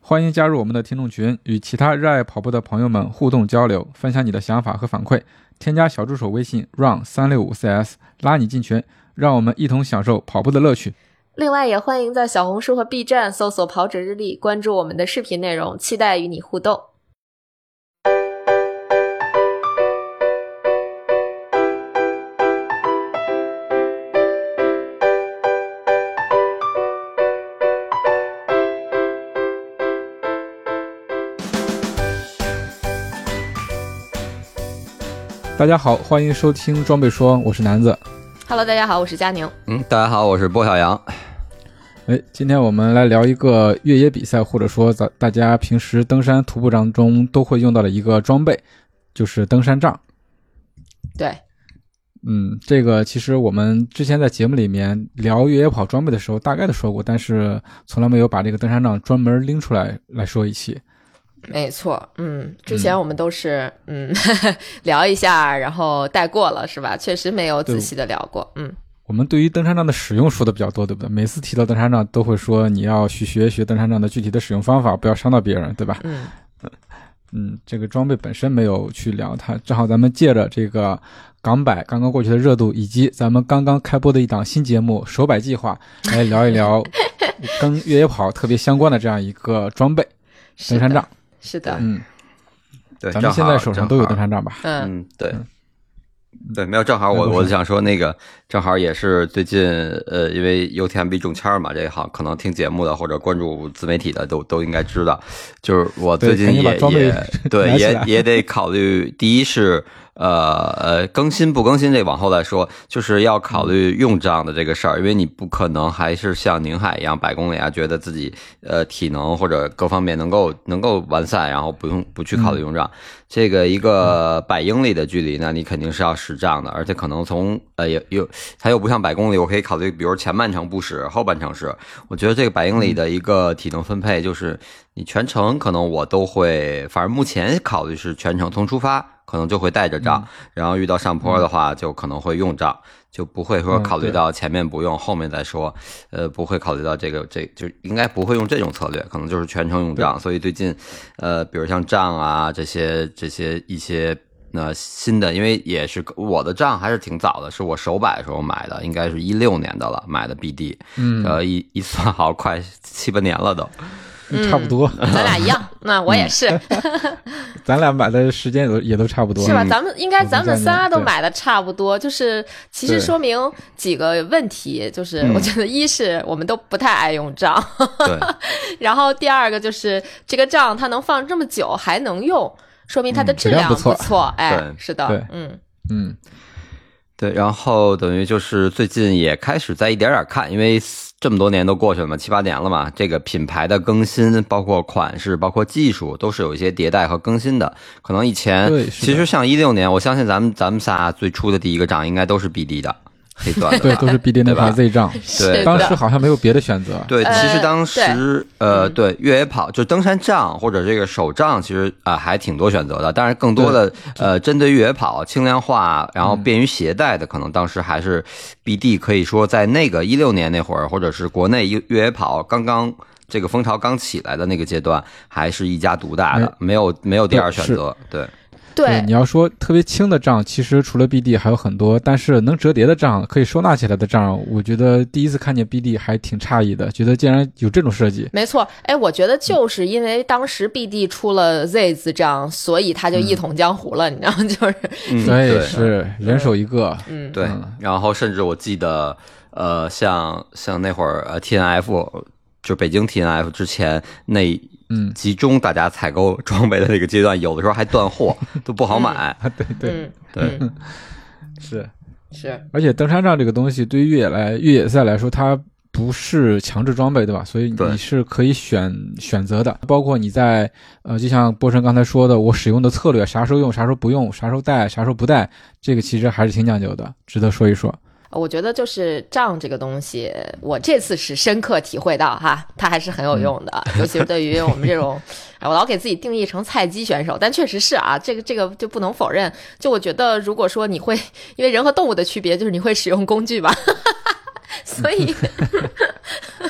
欢迎加入我们的听众群，与其他热爱跑步的朋友们互动交流，分享你的想法和反馈。添加小助手微信 run365cs 拉你进群，让我们一同享受跑步的乐趣。 另外也欢迎在小红书和 B 站搜索跑者日历，关注我们的视频内容，期待与你互动。 大家好，欢迎收听装备说，我是南子。 Hello， 大家好，我是佳宁。 大家好，我是波小杨。 今天我们来聊一个越野比赛，或者说大家平时登山徒步当中都会用到的一个装备，就是登山杖。 对， 这个其实我们之前在节目里面聊越野跑装备的时候大概的说过，但是从来没有把这个登山杖专门拎出来说一期。 没错，之前我们都是聊一下，然后带过了，是吧？确实没有仔细的聊过。 我们对于登山杖的使用说的比较多，对不对？每次提到登山杖都会说你要去学登山杖的具体的使用方法，不要伤到别人，对吧？这个装备本身没有去聊它，正好咱们借着这个港百刚刚过去的热度，以及咱们刚刚开播的一档新节目手百计划，来聊一聊跟越野跑特别相关的这样一个装备登山杖。 是的， 对， 咱们现在手上都有登山杖吧？ 对，没有，正好我就想说那个，正好也是最近因为 UTMB 中签嘛，这个好可能听节目的或者关注自媒体的都应该知道，就是我最近也得考虑，第一是更新不更新这往后再说，就是要考虑用杖的这个事儿，因为你不可能还是像宁海一样100公里啊，觉得自己体能或者各方面能够完赛，然后不去考虑用杖。这个一个100英里的距离呢，你肯定是要使杖的，而且可能从它又不像100公里，我可以考虑比如前半程不使，后半程使。我觉得这个100英里的一个体能分配，就是你全程可能我都会，反正目前考虑是全程从出发可能就会带着杖，然后遇到上坡的话就可能会用杖，就不会说考虑到前面不用，后面再说，不会考虑到这就应该不会用这种策略，可能就是全程用杖。所以最近比如像杖啊这些一些新的，因为也是我的杖还是挺早的，是我手摆的时候买的，应该是16年的了，买的 BD，一算好快7-8年了都。 差不多， 咱俩一样，那我也是。 咱俩买的时间也都差不多， 是吧？咱们仨都买的差不多，就是其实说明几个问题，就是我觉得一是我们都不太爱用杖，然后第二个就是这个杖它能放这么久还能用，说明它的质量不错。是的， 对，然后等于就是最近也开始在一点点看，因为这么多年都过去了嘛，7-8年了嘛，这个品牌的更新，包括款式，包括技术，都是有一些迭代和更新的。可能以前其实像16年，我相信咱们仨最初的第一个杖应该都是 BD 的。黑钻的， 对，都是 BD 那款 Z 杖。 对， 当时好像没有别的选择。 对，其实当时对越野跑就登山杖或者这个手杖，其实还挺多选择的。当然，更多的针对越野跑轻量化，然后便于携带的，可能当时还是 BD。可以说在那个16年那会儿，或者是国内越野跑刚刚这个风潮刚起来的那个阶段，还是一家独大的，没有第二选择。 对， 你要说特别轻的杖，其实除了 BD 还有很多，但是能折叠的杖，可以收纳起来的杖，我觉得第一次看见 BD 还挺诧异的，觉得竟然有这种设计。 没错，我觉得就是因为当时 BD 出了 Z 字杖，所以它就一统江湖了，你知道吗？就是对，是人手一个。 对，然后甚至我记得像那会儿TNF。就北京 TNF 之前那集中大家采购装备的那个阶段，有的时候还断货，都不好买。 对，是。 而且登山杖这个东西对于越野赛来说，它不是强制装备，对吧？所以你是可以选择的，包括你在就像波神刚才说的，我使用的策略，啥时候用，啥时候不用，啥时候带，啥时候不带，这个其实还是挺讲究的，值得说一说。 我觉得就是杖这个东西，我这次是深刻体会到它还是很有用的，尤其是对于我们这种我老给自己定义成菜鸡选手，但确实是这个就不能否认。就我觉得如果说你会，因为人和动物的区别就是你会使用工具吧所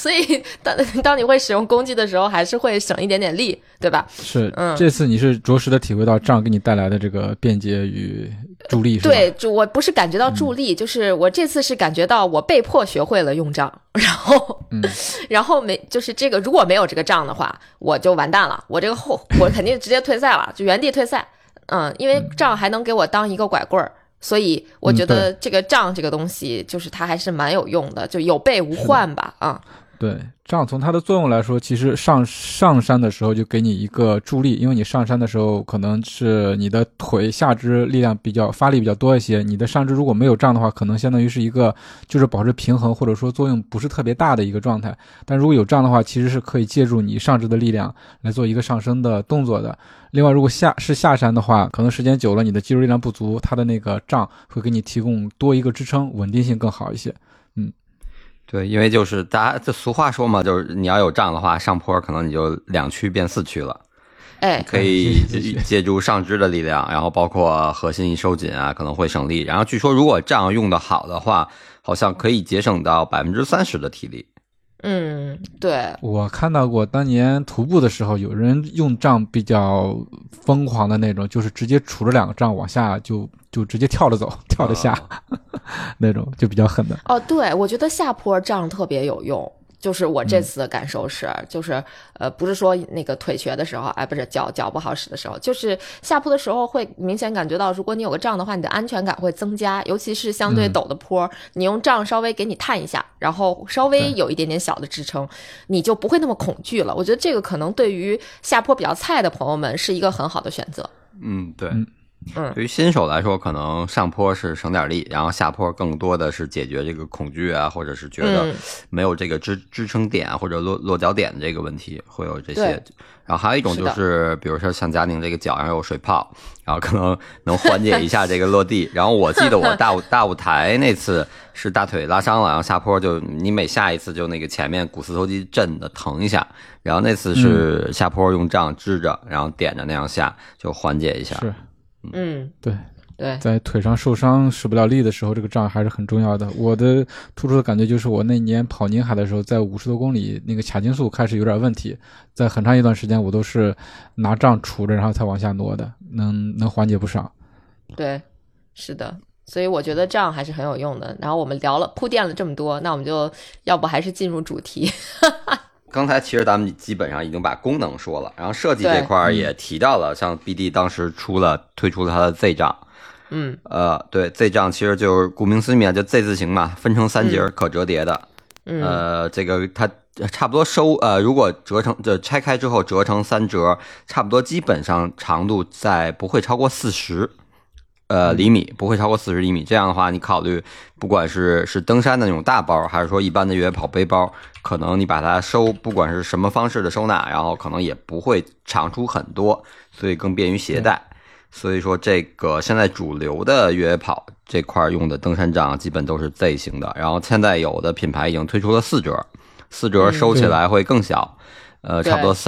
所以当你会使用工具的时候，还是会省一点点力，对吧？ 是，这次你是着实的体会到杖给你带来的这个便捷与助力，是吧？ 对，我不是感觉到助力，就是我这次是感觉到我被迫学会了用杖，然后就是这个如果没有这个杖的话，我就完蛋了，我肯定直接退赛了，就原地退赛。因为杖还能给我当一个拐棍儿，所以我觉得这个杖这个东西就是它还是蛮有用的，就有备无患吧。 对，杖从它的作用来说，其实上山的时候就给你一个助力，因为你上山的时候可能是你的腿下肢力量发力比较多一些，你的上肢如果没有杖的话，可能相当于是一个就是保持平衡或者说作用不是特别大的一个状态。但如果有杖的话，其实是可以借助你上肢的力量来做一个上升的动作的。另外，如果下山的话，可能时间久了你的肌肉力量不足，它的那个杖会给你提供多一个支撑，稳定性更好一些。 对，因为就是大家这俗话说嘛，就是你要有杖的话，上坡可能你就2区变4区了。可以借助上肢的力量，然后包括核心一收紧啊，可能会省力。然后据说如果杖用的好的话，好像可以节省到30%的体力。 对， 我看到过当年徒步的时候，有人用杖比较疯狂的那种，就是直接杵着2个杖往下就直接跳着走，跳着下，那种就比较狠的。 对，我觉得下坡杖特别有用。就是我这次的感受是，就是不是说那个腿瘸的时候，不是脚不好使的时候，就是下坡的时候会明显感觉到，如果你有个杖的话，你的安全感会增加，尤其是相对陡的坡，你用杖稍微给你探一下，然后稍微有一点点小的支撑，你就不会那么恐惧了。我觉得这个可能对于下坡比较菜的朋友们是一个很好的选择。 对。对于新手来说，可能上坡是省点力，然后下坡更多的是解决这个恐惧啊，或者是觉得没有这个支撑点或者落脚点的这个问题，会有这些。然后还有一种就是，比如说像佳宁这个脚上有水泡，然后可能能缓解一下这个落地。然后我记得我大舞台那次是大腿拉伤了，然后下坡就你每下一次就那个前面股四头肌震的疼一下，然后那次是下坡用杖支着，然后点着那样下就缓解一下。 是。 对， 在腿上受伤使不了力的时候，这个杖还是很重要的。我的突出的感觉就是我那年跑宁海的时候，在50多公里那个髂胫束开始有点问题，在很长一段时间我都是拿杖杵着然后才往下挪的，能缓解不少。 对，是的，所以我觉得杖还是很有用的。然后我们铺垫了这么多，那我们就要不还是进入主题。 刚才其实咱们基本上已经把功能说了，然后设计这块也提到了，像 BD 当时推出了它的 Z 杖。对 Z 杖其实就是顾名思义就 Z 字形嘛，分成3节可折叠的。这个它差不多如果拆开之后折成3折，差不多基本上长度不会超过40厘米，不会超过40厘米。这样的话，你考虑不管是登山的那种大包，还是说一般的越野跑背包，可能你把它不管是什么方式的收纳，然后可能也不会长出很多，所以更便于携带。所以说这个现在主流的越野跑这块用的登山杖基本都是 Z 型的，然后现在有的品牌已经推出了4折收起来会更小。差不多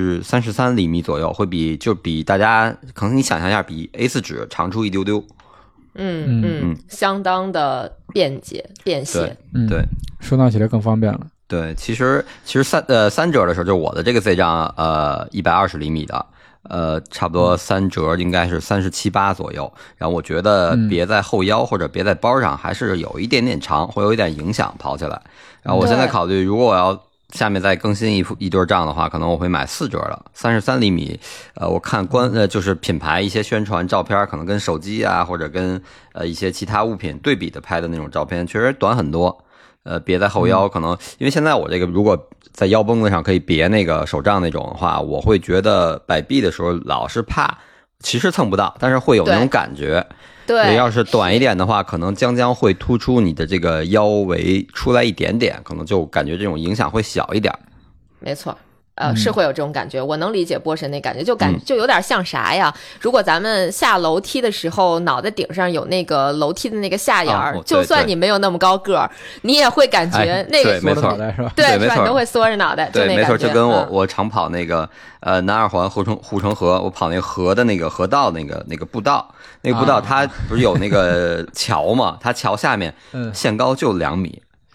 33厘米左右，会比大家可能你想象一下，比 A4 纸长出一丢丢。 相当的便捷便携。 对， 收纳起来更方便了。 对，其实3折的时候，就我的这个 Z 杖120厘米的，差不多3折应该是37、8左右。然后我觉得别在后腰或者别在包上，还是有一点点长，会有一点影响跑起来。然后我现在考虑，如果我要下面再更新一对杖的话，可能我会买4折的33厘米。我看就是品牌一些宣传照片，可能跟手机啊或者跟一些其他物品对比的拍的那种照片，确实短很多。别在后腰，可能因为现在我这个如果在腰绷子上可以别那个手杖那种的话，我会觉得摆臂的时候老是怕，其实蹭不到，但是会有那种感觉。 对， 要是短一点的话，可能将会突出你的这个腰围出来一点点，可能就感觉这种影响会小一点。 没错。是会有这种感觉，我能理解波神那感觉，就有点像啥呀？如果咱们下楼梯的时候，脑袋顶上有那个楼梯的那个下沿就算你没有那么高个儿，你也会感觉那个没错， 对，是吧？你都会缩着脑袋， 对，没错，就跟我常跑那个南二环护城河，我跑那个河的那个河道那个步道，它不是有那个桥嘛？它桥下面限高就2米。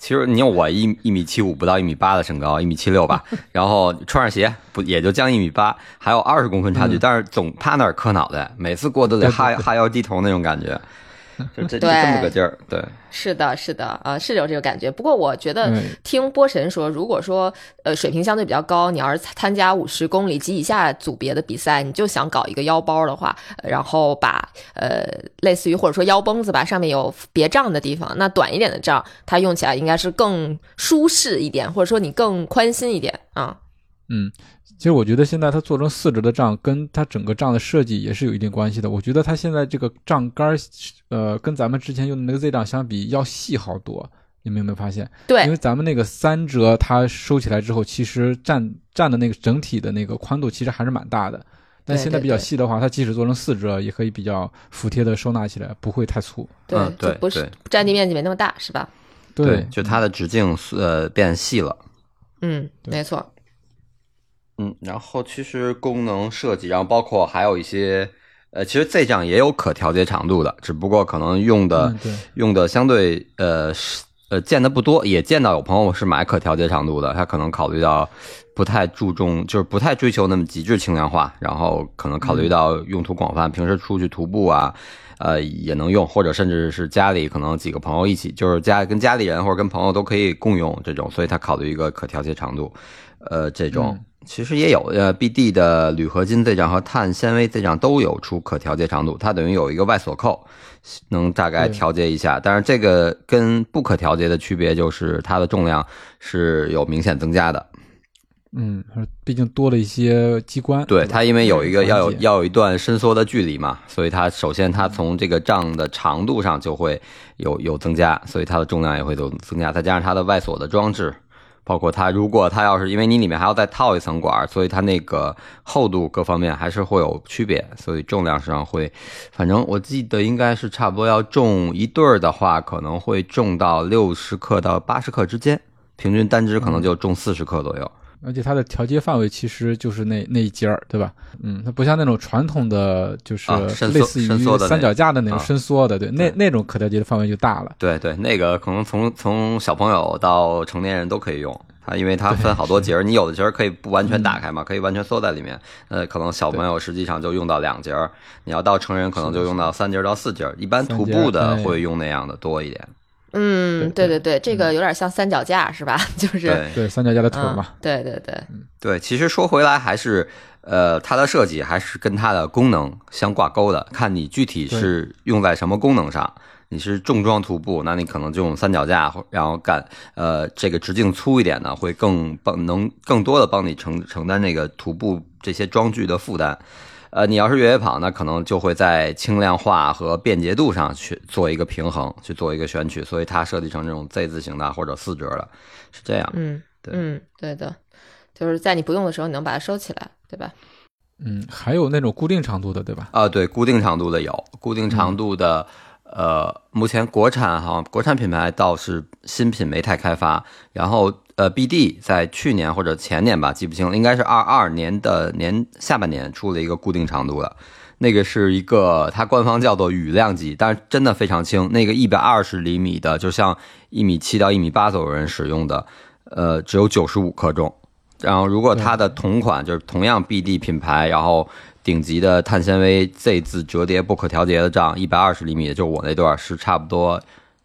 其实你有我1.75米不到1.8米的身高，1.76米吧，然后穿上鞋不也就将1.8米，还有20公分差距，但是总趴那儿磕脑袋，每次过都得哈腰低头那种感觉。就这么个劲儿，对， 是的，是的，是有这个感觉。不过我觉得听波神说，如果说水平相对比较高，你要是参加50公里及以下组别的比赛，你就想搞一个腰包的话，然后把类似于或者说腰绷子吧，上面有别杖的地方，那短一点的杖，它用起来应该是更舒适一点，或者说你更宽心一点啊。 其实我觉得现在它做成4折的杖，跟它整个杖的设计也是有一定关系的。我觉得它现在这个杖杆跟咱们之前用的那个 Z 杖相比要细好多，你们有没有发现？ 对， 因为咱们那个3折它收起来之后，其实站的那个整体的那个宽度其实还是蛮大的。但现在比较细的话，它即使做成4折，也可以比较服帖的收纳起来，不会太粗。 对， 对， 不是占地面积没那么大，是吧？ 对， 就它的直径变细了。 没错。 然后其实功能设计，然后包括还有一些其实 Z 杖也有可调节长度的，只不过可能用的相对见的不多，也见到有朋友是买可调节长度的，他可能考虑到不太注重，就是不太追求那么极致轻量化，然后可能考虑到用途广泛，平时出去徒步啊也能用，或者甚至是家里可能几个朋友一起，就是跟家里人或者跟朋友都可以共用这种，所以他考虑一个可调节长度这种。其实也有BD 的铝合金 Z 杖和碳纤维 Z 杖都有出可调节长度，它等于有一个外锁扣能大概调节一下，但是这个跟不可调节的区别就是它的重量是有明显增加的。 毕竟多了一些机关。 对，它因为有一个要有一段伸缩的距离嘛，所以它首先它从这个杖的长度上就会有增加，所以它的重量也会有增加，再加上它的外锁的装置，包括它如果它要是因为你里面还要再套一层管，所以它那个厚度各方面还是会有区别，所以重量上会，反正我记得应该是差不多要重一对的话，可能会重到60克到80克之间，平均单只可能就重40克左右。 而且它的调节范围其实就是那一节儿，对吧？它不像那种传统的，就是类似于三脚架的那种伸缩的，对，那种可调节的范围就大了。 对，那个可能从小朋友到成年人都可以用。它因为它分好多节，你有的节可以不完全打开嘛，可以完全缩在里面。可能小朋友实际上就用到2节，你要到成人可能就用到3节到4节。一般徒步的会用那样的多一点。 对，这个有点像三脚架是吧？就是对三脚架的腿嘛。 对，其实说回来还是它的设计还是跟它的功能相挂钩的，看你具体是用在什么功能上。你是重装徒步，那你可能就用三脚架，然后这个直径粗一点的，会能更多的帮你承担那个徒步这些装具的负担。你要是越野跑，那可能就会在轻量化和便捷度上去做一个平衡，去做一个选取，所以它设计成这种 Z 字形的或者4折的，是这样。 对的，就是在你不用的时候，你能把它收起来，对吧？ 还有那种固定长度的，对吧？ 对，固定长度的有，固定长度的。目前国产品牌倒是新品没太开发，然后BD 在去年或者前年吧，记不清了，应该是22年的下半年出了一个固定长度的，那个是一个它官方叫做羽量级，但是真的非常轻，那个120厘米的，就像1.7米到1.8米左右人使用的，只有95克重。然后如果它的同款就是同样 BD 品牌，然后顶级的碳纤维 Z 字折叠不可调节的杖，120厘米的，就我那段是差不多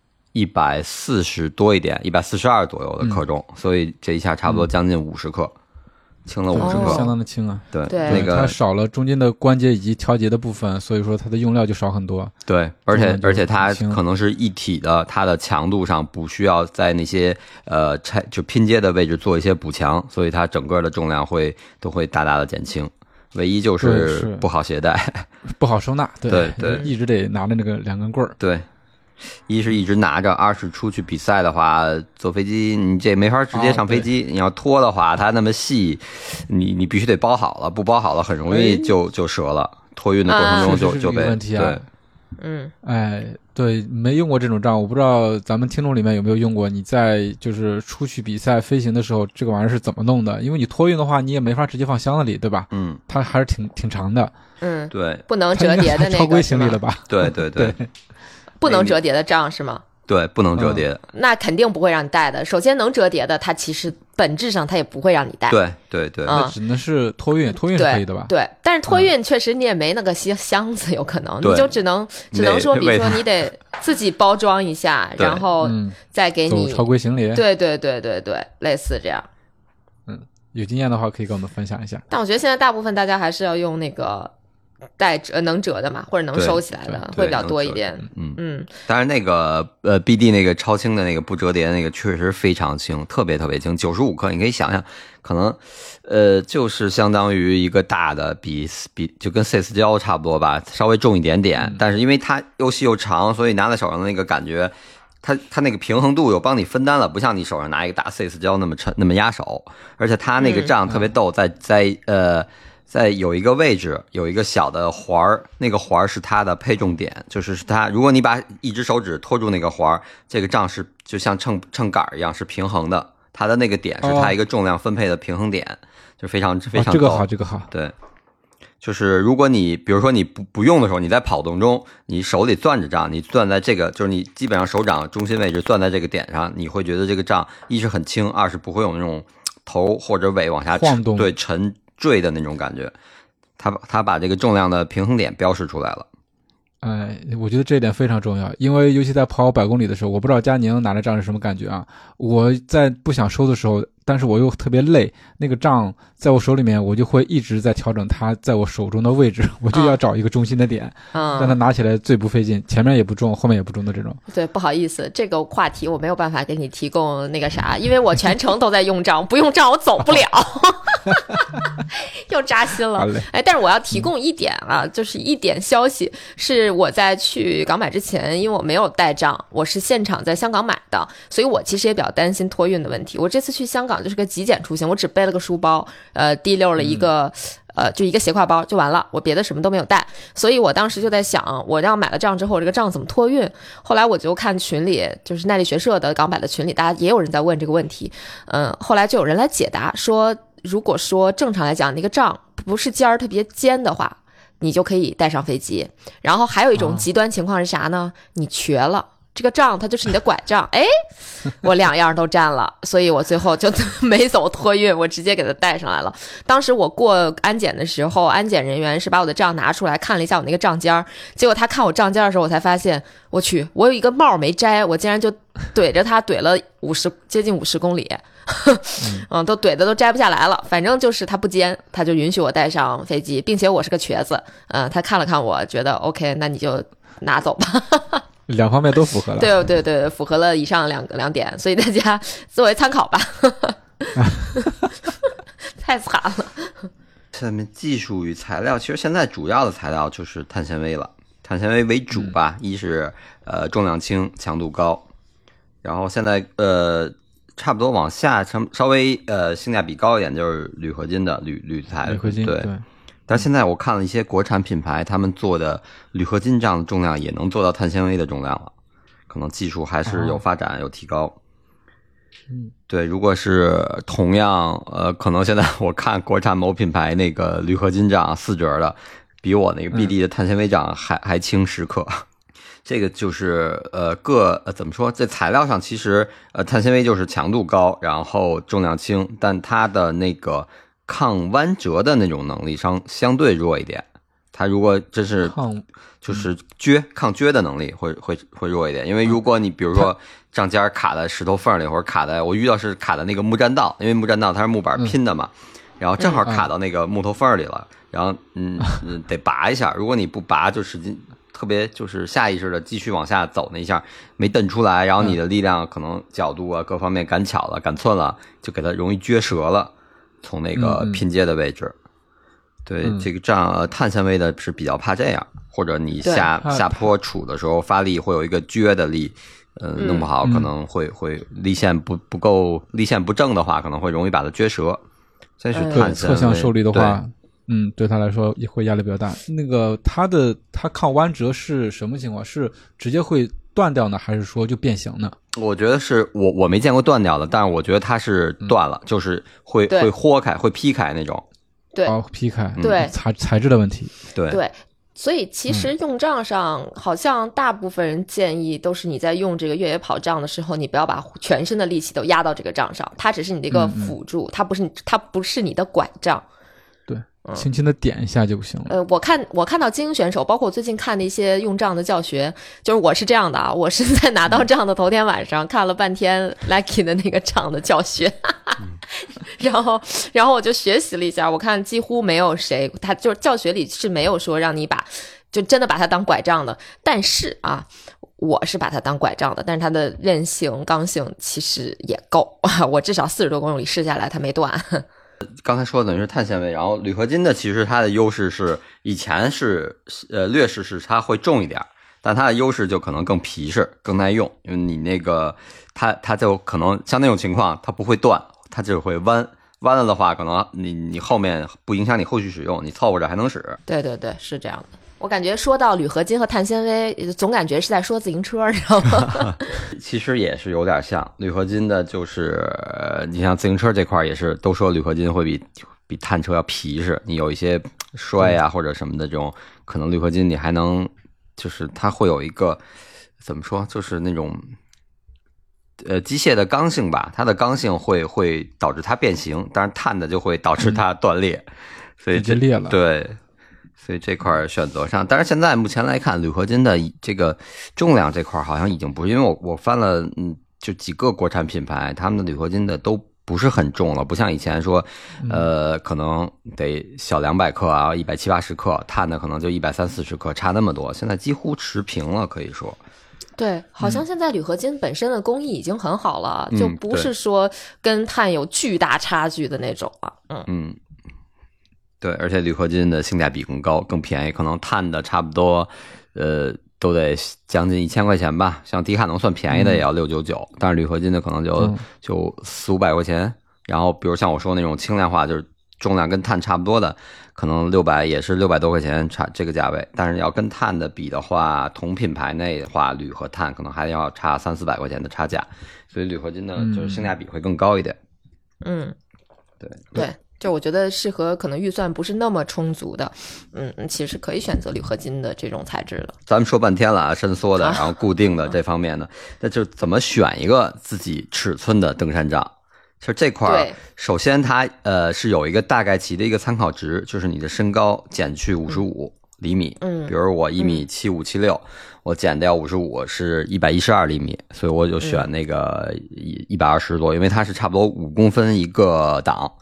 140多一点，142左右的克重，所以这一下差不多将近50克，轻了50克， 相当的轻啊。 对，那个它少了中间的关节以及调节的部分，所以说它的用料就少很多。 对，而且它可能是一体的，它的强度上不需要在那些就拼接的位置做一些补强，所以它整个的重量都会大大的减轻。唯一就是不好携带， 不好收纳。 对， 一直得拿着那个2根棍儿。 对，一是一直拿着，二是出去比赛的话，坐飞机你这没法直接上飞机，你要拖的话，它那么细，你必须得包好了，不包好了很容易就折了。托运的过程中就被问题啊。对，没用过这种杖，我不知道咱们听众里面有没有用过。你在就是出去比赛飞行的时候，这个玩意儿是怎么弄的？因为你托运的话，你也没法直接放箱子里，对吧？它还是挺长的。 对， 不能折叠的那个， 超规行李了吧？ 对， 不能折叠的杖是吗？ 对，不能折叠， 那肯定不会让你带的。首先能折叠的，它其实本质上它也不会让你带。 对对对， 那只能是托运，托运是可以的吧？ 对，但是托运确实你也没那个箱子，有可能你就只能说，比如说你得自己包装一下，然后再给你超规行李。 对对对对对，类似这样。 有经验的话可以跟我们分享一下。 但我觉得现在大部分大家还是要用那个能折的嘛，或者能收起来的会比较多一点。 当然那个BD 那个超轻的那个不折叠的那个确实非常轻，特别特别轻，95克，你可以想象，可能就是相当于一个大的比就跟 C4 胶差不多吧，稍微重一点点，但是因为它又细又长，所以拿在手上的那个感觉。它那个平衡度有帮你分担了，不像你手上拿一个大 C4 胶那么沉那么压手，而且它那个杖特别逗，在有一个位置有一个小的环儿，那个环儿是它的配重点，就是它如果你把一只手指托住那个环儿，这个杖是就像秤杆一样是平衡的，它的那个点是它一个重量分配的平衡点，就非常非常逗。这个好， 对。就是如果你比如说你不用的时候，你在跑动中你手里攥着杖，你攥在这个就是你基本上手掌中心位置攥在这个点上，你会觉得这个杖一是很轻，二是不会有那种头或者尾往下晃动， 对，沉坠的那种感觉。他把这个重量的平衡点标示出来了。 我觉得这一点非常重要，因为尤其在跑100公里的时候，我不知道佳宁拿着杖是什么感觉啊。我在不想收的时候，但是我又特别累，那个杖在我手里面，我就会一直在调整它在我手中的位置，我就要找一个中心的点，让它拿起来最不费劲，前面也不重，后面也不重的这种。 对，不好意思，这个话题我没有办法给你提供那个啥，因为我全程都在用杖，不用杖我走不了。又扎心了。但是我要提供一点啊，就是一点消息，是我在去港买之前，因为我没有带杖，我是现场在香港买的，所以我其实也比较担心托运的问题。我这次去香港就是个极简出行，我只背了个书包，提溜了一个就一个斜挎包就完了，我别的什么都没有带。所以我当时就在想，我要买了杖之后，这个杖怎么托运？后来我就看群里，就是耐力学社的港百的群里，大家也有人在问这个问题。后来就有人来解答说，如果说正常来讲，那个杖不是尖儿特别尖的话，你就可以带上飞机。然后还有一种极端情况是啥呢？你瘸了。这个杖它就是你的拐杖，我两样都占了，所以我最后就没走托运，我直接给它带上来了。当时我过安检的时候，安检人员是把我的杖拿出来看了一下我那个杖尖儿，结果他看我杖尖的时候，我才发现，我去，我有一个帽没摘，我竟然就怼着它怼了接近50公里，都怼的都摘不下来了。反正就是他不尖，他就允许我带上飞机，并且我是个瘸子，他看了看我，觉得 OK， 那你就拿走吧。 两方面都符合了， 对对对，符合了以上两点，所以大家作为参考吧。太惨了。 下面技术与材料，其实现在主要的材料就是碳纤维了，碳纤维为主吧。一是重量轻，强度高，然后现在差不多往下稍微性价比高一点就是铝合金的铝材， 铝合金对。 但现在我看了一些国产品牌，他们做的铝合金这样的重量也能做到碳纤维的重量了，可能技术还是有发展有提高。对，如果是同样可能现在我看国产某品牌那个铝合金杖4折的，比我那个 BD 的碳纤维杖还轻10克。这个就是怎么说，在材料上其实碳纤维就是强度高，然后重量轻，但它的那个抗弯折的那种能力相对弱一点。它如果真是就是抗撅的能力会弱一点，因为如果你比如说杖尖卡在石头缝里，或者卡在我遇到是卡在那个木栈道，因为木栈道它是木板拼的嘛，然后正好卡到那个木头缝里了，然后得拔一下，如果你不拔就使劲特别就是下意识的继续往下走那一下没蹬出来，然后你的力量可能角度啊各方面赶巧了赶寸了，就给它容易撅折了，从那个拼接的位置。对，这个杖碳纤维的是比较怕这样，或者你下坡杵的时候发力会有一个撅的力，弄不好可能会力线不够，力线不正的话可能会容易把它撅折。这是碳纤维。侧向受力的话， 对他来说也会压力比较大。那个它抗弯折是什么情况？是直接会断掉呢，还是说就变形呢？ 我觉得是我没见过断掉的，但是我觉得它是断了，就是会豁开，会劈开那种。 对， 劈开， 对， 材质的问题。 对， 所以其实用杖上好像大部分人建议都是你在用这个越野跑杖的时候，你不要把全身的力气都压到这个杖上，它只是你的一个辅助，它不是你的拐杖。 对，轻轻的点一下就行了。 我看到精英选手，包括我最近看的一些用杖的教学，就是我是这样的啊，我是在拿到杖的头天晚上看了半天 Lucky 的那个杖的教学。然后我就学习了一下，我看几乎没有谁，他就是教学里是没有说让你就真的把它当拐杖的，但是啊，我是把它当拐杖的，但是它的韧性、刚性其实也够，我至少40多公里试下来它没断。 刚才说的等于是碳纤维，然后铝合金的其实它的优势是以前是劣势是它会重一点，但它的优势就可能更皮实、更耐用，因为你那个它就可能像那种情况它不会断，它就会弯了的话，可能你后面不影响你后续使用，你凑合着还能使。 对对对，是这样的。我感觉说到铝合金和碳纤维，总感觉是在说自行车，你知道吗？ 其实也是有点像铝合金的，就是你像自行车这块也是都说铝合金会比碳车要皮实，你有一些摔啊或者什么的这种，可能铝合金你还能就是它会有一个怎么说，就是那种机械的刚性吧，它的刚性会导致它变形，但是碳的就会导致它断裂，所以直接裂了。 对。所以这块选择上，但是现在目前来看，铝合金的这个重量这块好像已经不是，因为我翻了就几个国产品牌，他们的铝合金的都不是很重了，不像以前说可能得小200克啊，170、180克，碳的可能就130、140克，差那么多，现在几乎持平了，可以说。 对，好像现在铝合金本身的工艺已经很好了，就不是说跟碳有巨大差距的那种了。 对，而且铝合金的性价比更高，更便宜，可能碳的差不多，都得将近1000块钱吧。像迪卡侬算便宜的也要699，但是铝合金的可能就400、500块钱。然后比如像我说那种轻量化，就是重量跟碳差不多的，可能600也是600多块钱差这个价位。但是要跟碳的比的话，同品牌内的话，铝和碳可能还要差300-400块钱的差价，所以铝合金的就是性价比会更高一点。对。 就我觉得适合可能预算不是那么充足的，其实可以选择铝合金的这种材质了。 咱们说半天了啊，伸缩的，然后固定的这方面的，那就怎么选一个自己尺寸的登山杖？其实这块首先它是有一个大概齐的一个参考值，就是你的身高减去55厘米。比如我1.75、1.76，我减掉55是112厘米，所以我就选那个120多，因为它是差不多5公分一个档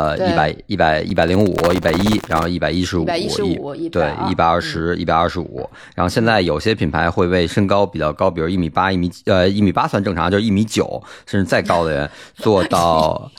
，105、110、然后115，对，120、125。然后现在有些品牌会为身高比较高，比如1.8米、1.8米算正常，就是1.9米，甚至再高的人做到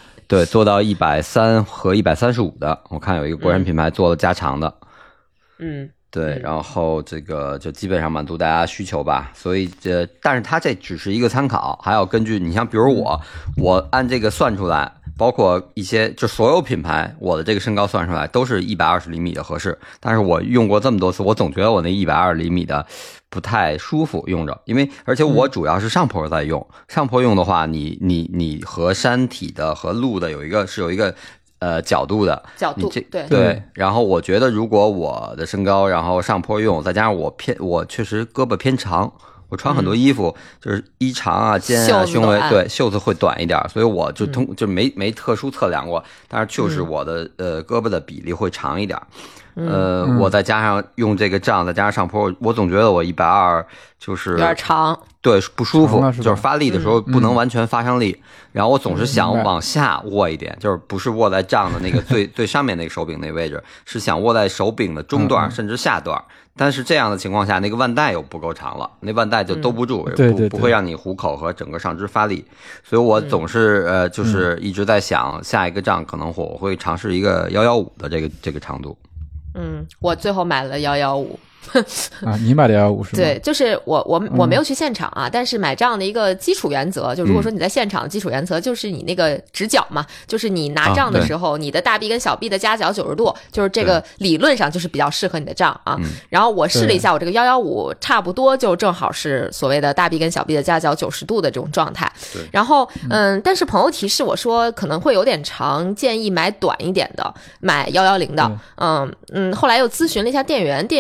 130和135的。我看有一个国产品牌做了加长的。对，然后这个就基本上满足大家需求吧，所以但是它这只是一个参考，还要根据你像比如我按这个算出来，包括一些就所有品牌我的这个身高算出来都是120厘米的合适，但是我用过这么多次，我总觉得我那120厘米的不太舒服用着，因为而且我主要是上坡在用，上坡用的话，你和山体的和路的有一个角度的对，然后我觉得如果我的身高，然后上坡用，再加上我确实胳膊偏长，我穿很多衣服就是衣长啊、肩啊、胸围，对，袖子会短一点，所以我就没特殊测量过，但是就是我的胳膊的比例会长一点。我再加上用这个杖，再加上上坡，我总觉得我120就是有点长， 对，不舒服，就是发力的时候不能完全发上力，然后我总是想往下握一点，就是不是握在杖的那个最上面那个手柄那位置，是想握在手柄的中段甚至下段。但是这样的情况下，那个腕带又不够长了，那腕带就兜不住，不会让你虎口和整个上肢发力，所以我总是就是一直在想下一个杖可能我会尝试一个115的这个长度。 我最后买了115。 啊，你买的115是吗？ 对，就是我没有去现场啊，但是买杖的一个基础原则，就如果说你在现场的基础原则就是你那个直角嘛，就是你拿杖的时候，你的大臂跟小臂的夹角90度，就是这个理论上就是比较适合你的杖啊。然后我试了一下，我这个115差不多就正好是所谓的大臂跟小臂的夹角90度的这种状态。然后但是朋友提示我说可能会有点长，建议买短一点的，买110的。后来又咨询了一下店员的意思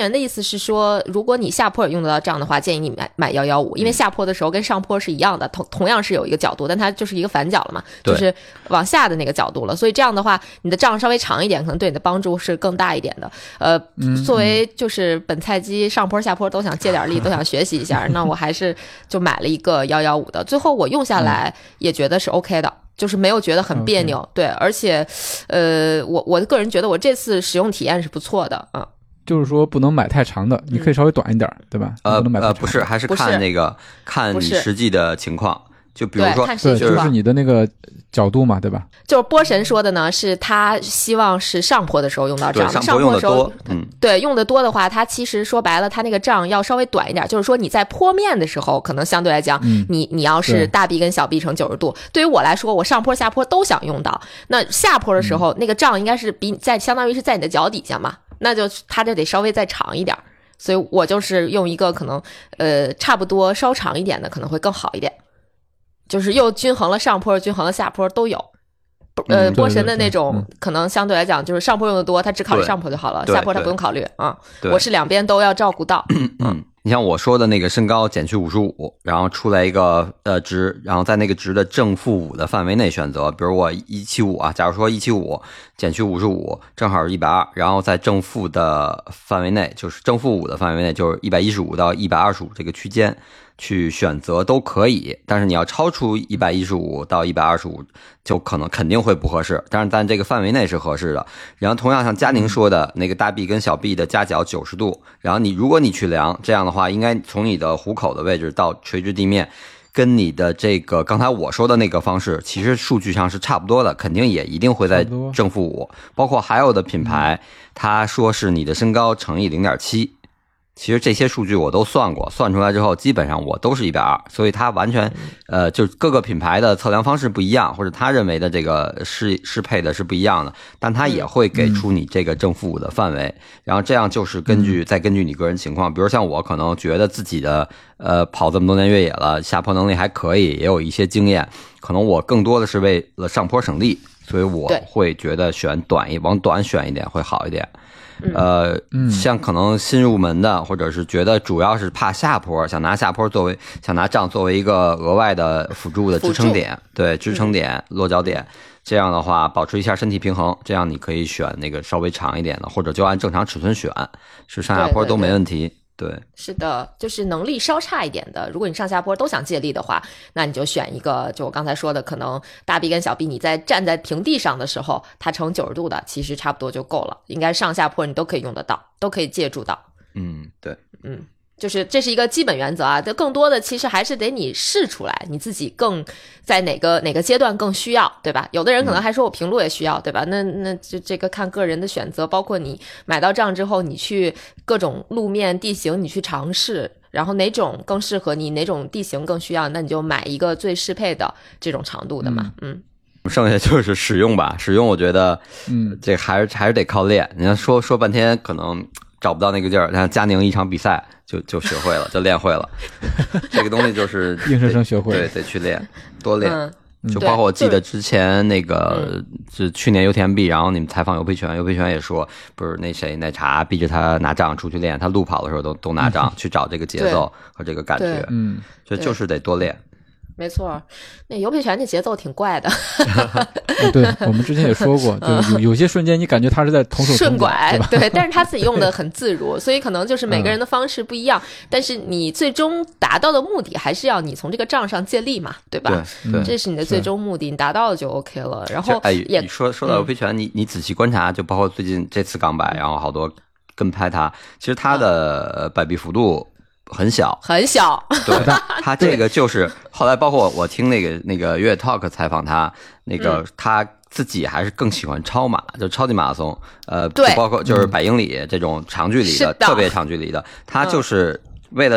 就是说，如果你下坡也用得到杖的话，建议你买115，因为下坡的时候跟上坡是一样的，同样是有一个角度，但它就是一个反角了嘛，就是往下的那个角度了。所以这样的话，你的杖稍微长一点，可能对你的帮助是更大一点的。作为就是本菜鸡上坡下坡都想借点力，都想学习一下，那我还是就买了一个115的。最后我用下来也觉得是 OK 的。就是没有觉得很别扭，对，而且，我个人觉得我这次使用体验是不错的啊。 就是说不能买太长的，你可以稍微短一点，对吧？ 不是，还是看那个看你实际的情况。就比如说， 对，就是你的那个角度嘛，对吧？ 就是波神说的呢，是他希望是上坡的时候用到杖， 上坡用的多， 对，用的多的话，他其实说白了，他那个杖要稍微短一点，就是说你在坡面的时候，可能相对来讲，你要是大臂跟小臂成90度，对于我来说，我上坡下坡都想用到。那下坡的时候，那个杖应该是相当于是在你的脚底下嘛，那就它就得稍微再长一点，所以我就是用一个可能差不多稍长一点的，可能会更好一点。就是又均衡了上坡均衡了下坡都有。波神的那种可能相对来讲就是上坡用的多，他只考虑上坡就好了，下坡他不用考虑啊。我是两边都要照顾到。 你像我说的那个身高减去55，然后出来一个值，然后在那个值的正负5的范围内选择，比如我175啊，假如说175减去55正好是120，然后在正负的范围内，就是正负5的范围内，就是115到125这个区间去选择都可以，但是你要超出115到125就肯定会不合适，但是在这个范围内是合适的。然后同样像佳宁说的那个大臂跟小臂的夹角90度，然后如果你去量，这样的话应该从你的虎口的位置到垂直地面，跟你的这个刚才我说的那个方式其实数据上是差不多的，肯定也一定会在正负5。包括还有的品牌他说是你的身高乘以 0.7，其实这些数据我都算过，算出来之后基本上我都是120，所以它完全就是各个品牌的测量方式不一样，或者他认为的这个适配的是不一样的，但它也会给出你这个正负5的范围，然后这样就是再根据你个人情况，比如像我可能觉得自己的跑这么多年越野了，下坡能力还可以，也有一些经验，可能我更多的是为了上坡省力，所以我会觉得往短选一点会好一点。像可能新入门的，或者是觉得主要是怕下坡，想拿杖作为一个额外的辅助的支撑点，对，支撑点、落脚点，这样的话保持一下身体平衡，这样你可以选那个稍微长一点的，或者就按正常尺寸选，是上下坡都没问题。对， 是的，就是能力稍差一点的，如果你上下坡都想借力的话，那你就选一个就我刚才说的，可能大臂跟小臂你在站在平地上的时候它成90度的，其实差不多就够了，应该上下坡你都可以用得到，都可以借助到。 对， 就是这是一个基本原则啊，这更多的其实还是得你试出来，你自己更在哪个阶段更需要，对吧？有的人可能还说我平路也需要，对吧？那就这个看个人的选择，包括你买到杖之后，你去各种路面地形你去尝试，然后哪种更适合你，哪种地形更需要，那你就买一个最适配的这种长度的嘛。 剩下就是使用吧，使用我觉得这还是得靠练。你看说半天可能找不到那个劲儿，像佳宁一场比赛就学会了，就练会了。这个东西就是硬生生学会， 对，得去练，多练。就包括我记得之前那个是去年 UTMB， 然后你们采访尤培权也说，不是那谁奶茶逼着他拿杖出去练，他路跑的时候都拿杖去找这个节奏和这个感觉，所以就是得多练。 没错，那尤培权那节奏挺怪的。 对，我们之前也说过，就有些瞬间你感觉他是在同手顺拐，对，但是他自己用的很自如，所以可能就是每个人的方式不一样，但是你最终达到的目的还是要你从这个杖上借力嘛，对吧？ 对， 这是你的最终目的，你达到了就 OK 了。然后你说到尤培权，你仔细观察，就包括最近这次港百，然后好多跟拍他，其实他的摆臂幅度很小，对，他这个就是后来包括我听那个越野 Talk 采访他，那个他自己还是更喜欢超马，就超级马拉松，就包括就是100英里这种长距离的，特别长距离的，他就是为了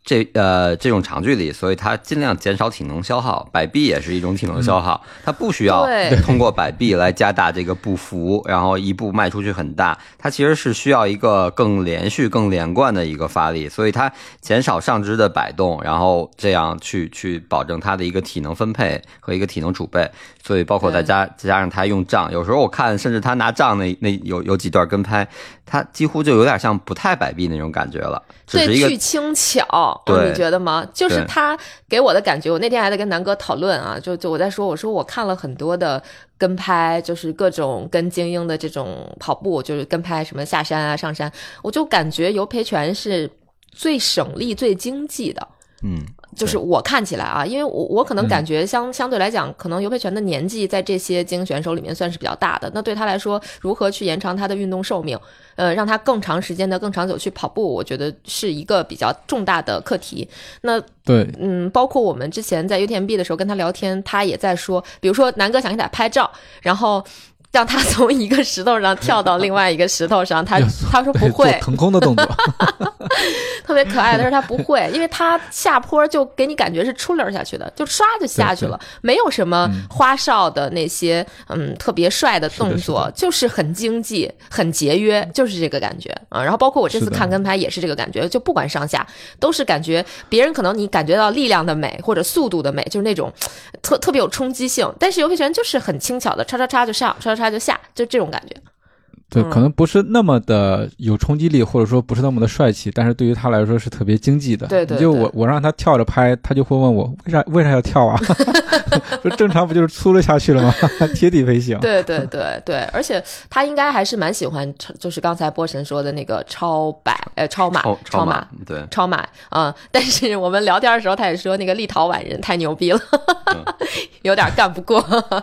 这种长距离，所以它尽量减少体能消耗。摆臂也是一种体能消耗，它不需要通过摆臂来加大这个步幅，然后一步迈出去很大，它其实是需要一个更连续更连贯的一个发力，所以它减少上肢的摆动，然后这样去保证它的一个体能分配和一个体能储备。所以包括再加上他用杖，有时候我看甚至他拿杖那有几段跟拍，他几乎就有点像不太摆臂那种感觉了，只是一个巨轻巧，你觉得吗？就是他给我的感觉，我那天还在跟南哥讨论啊，就我在说，我说我看了很多的跟拍，就是各种跟精英的这种跑步，就是跟拍什么下山啊上山，我就感觉尤培全是最省力最经济的。就是我看起来啊，因为我可能感觉相对来讲，可能尤培全的年纪在这些精英选手里面算是比较大的。那对他来说，如何去延长他的运动寿命，让他更长时间的、更长久去跑步，我觉得是一个比较重大的课题。那对， 包括我们之前在 UTMB 的时候跟他聊天，他也在说，比如说南哥想给他拍照，然后让他从一个石头上跳到另外一个石头上，他说不会， 做腾空的动作， 特别可爱的是他不会，因为他下坡就给你感觉是出溜下去的，就刷就下去了，没有什么花哨的那些特别帅的动作，就是很经济很节约，就是这个感觉啊。然后包括我这次看跟拍也是这个感觉，就不管上下都是感觉别人可能你感觉到力量的美或者速度的美，就是那种特别有冲击性，但是尤培全就是很轻巧的叉叉叉就上，叉叉叉就下，就这种感觉。 对，可能不是那么的有冲击力，或者说不是那么的帅气，但是对于他来说是特别经济的。 对， 就我让他跳着拍，他就会问我为啥要跳啊？说正常不就是粗了下去了吗？贴地飞行。 对，而且他应该还是蛮喜欢，就是刚才波神说的那个超马， 对， 超马啊。但是我们聊天的时候，他也说那个立陶宛人太牛逼了，有点干不过。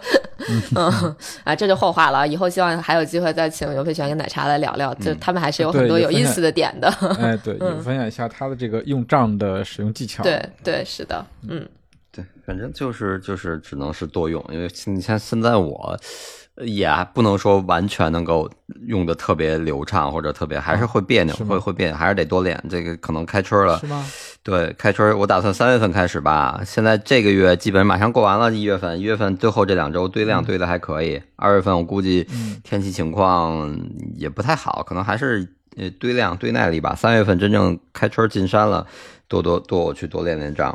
这就后话了，以后希望还有机会再请尤培全跟奶茶来聊聊，就他们还是有很多有意思的点的。 对，也分享一下他的这个用杖的使用技巧。 对，是的， 对，反正就是只能是多用，因为你像现在我也不能说完全能够用的特别流畅或者特别，还是会别扭，会别扭，还是得多练。这个可能开春了， 是吗？ 对，开春我打算3月份开始吧。现在这个月基本上马上过完了，1月份最后这2周堆量堆的还可以。2月份我估计天气情况也不太好，可能还是堆量堆耐力吧。3月份真正开春进山了，多我去多练练杖。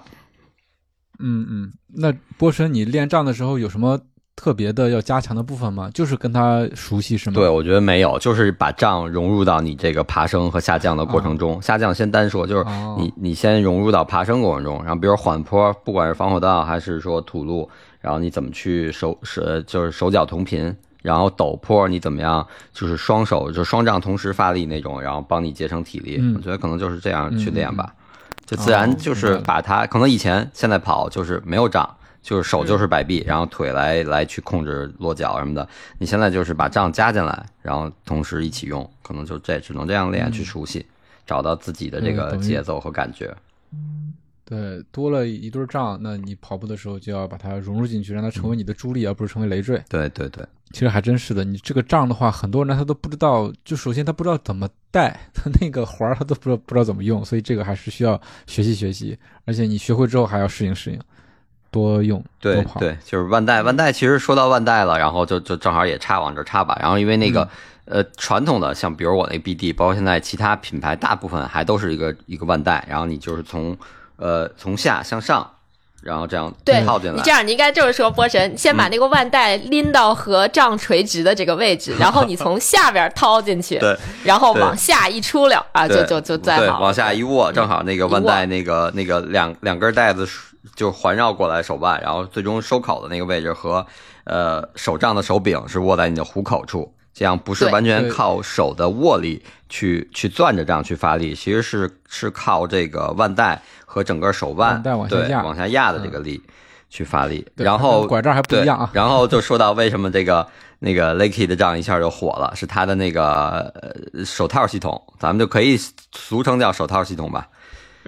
那波神，你练杖的时候有什么特别的要加强的部分吗？就是跟他熟悉是吗？ 对，我觉得没有，就是把杖融入到你这个爬升和下降的过程中。下降先单说，就是你先融入到爬升过程中，然后比如缓坡，不管是防火道还是说土路，然后你怎么去就是手脚同频，然后陡坡你怎么样，就是双杖同时发力那种，然后帮你节省体力。我觉得可能就是这样去练吧。就自然就是把它，可能现在跑就是没有杖，就是手就是摆臂，然后腿来去控制落脚什么的。你现在就是把杖加进来，然后同时一起用，可能就只能这样练，去熟悉，找到自己的这个节奏和感觉。 对，多了一对杖，那你跑步的时候就要把它融入进去，让它成为你的助力，而不是成为累赘。 对， 其实还真是的。你这个杖的话，很多人他都不知道，就首先他不知道怎么带，他那个环他都不知道怎么用，所以这个还是需要学习，而且你学会之后还要适应，多用多跑。 对，就是腕带其实说到腕带了，然后就正好也往这插吧。然后因为那个传统的像比如我那 BD， 包括现在其他品牌大部分还都是一个腕带，然后你就是从下向上，然后这样套进来。 你这样你应该就是说，波神先把那个腕带拎到和杖垂直的这个位置，然后你从下边掏进去， 对， 然后往下一出溜啊，就再好。 对，往下一握，正好那个腕带那个两根带子就环绕过来手腕，然后最终收口的那个位置和手杖的手柄是握在你的虎口处。这样不是完全靠手的握力去攥着杖去发力，其实是靠这个腕带和整个手腕往下压的这个力去发力。然后拐杖还不一样啊。 然后就说到为什么那个 Lakey 的杖一下就火了，是它的那个手套系统，咱们就可以俗称叫手套系统吧。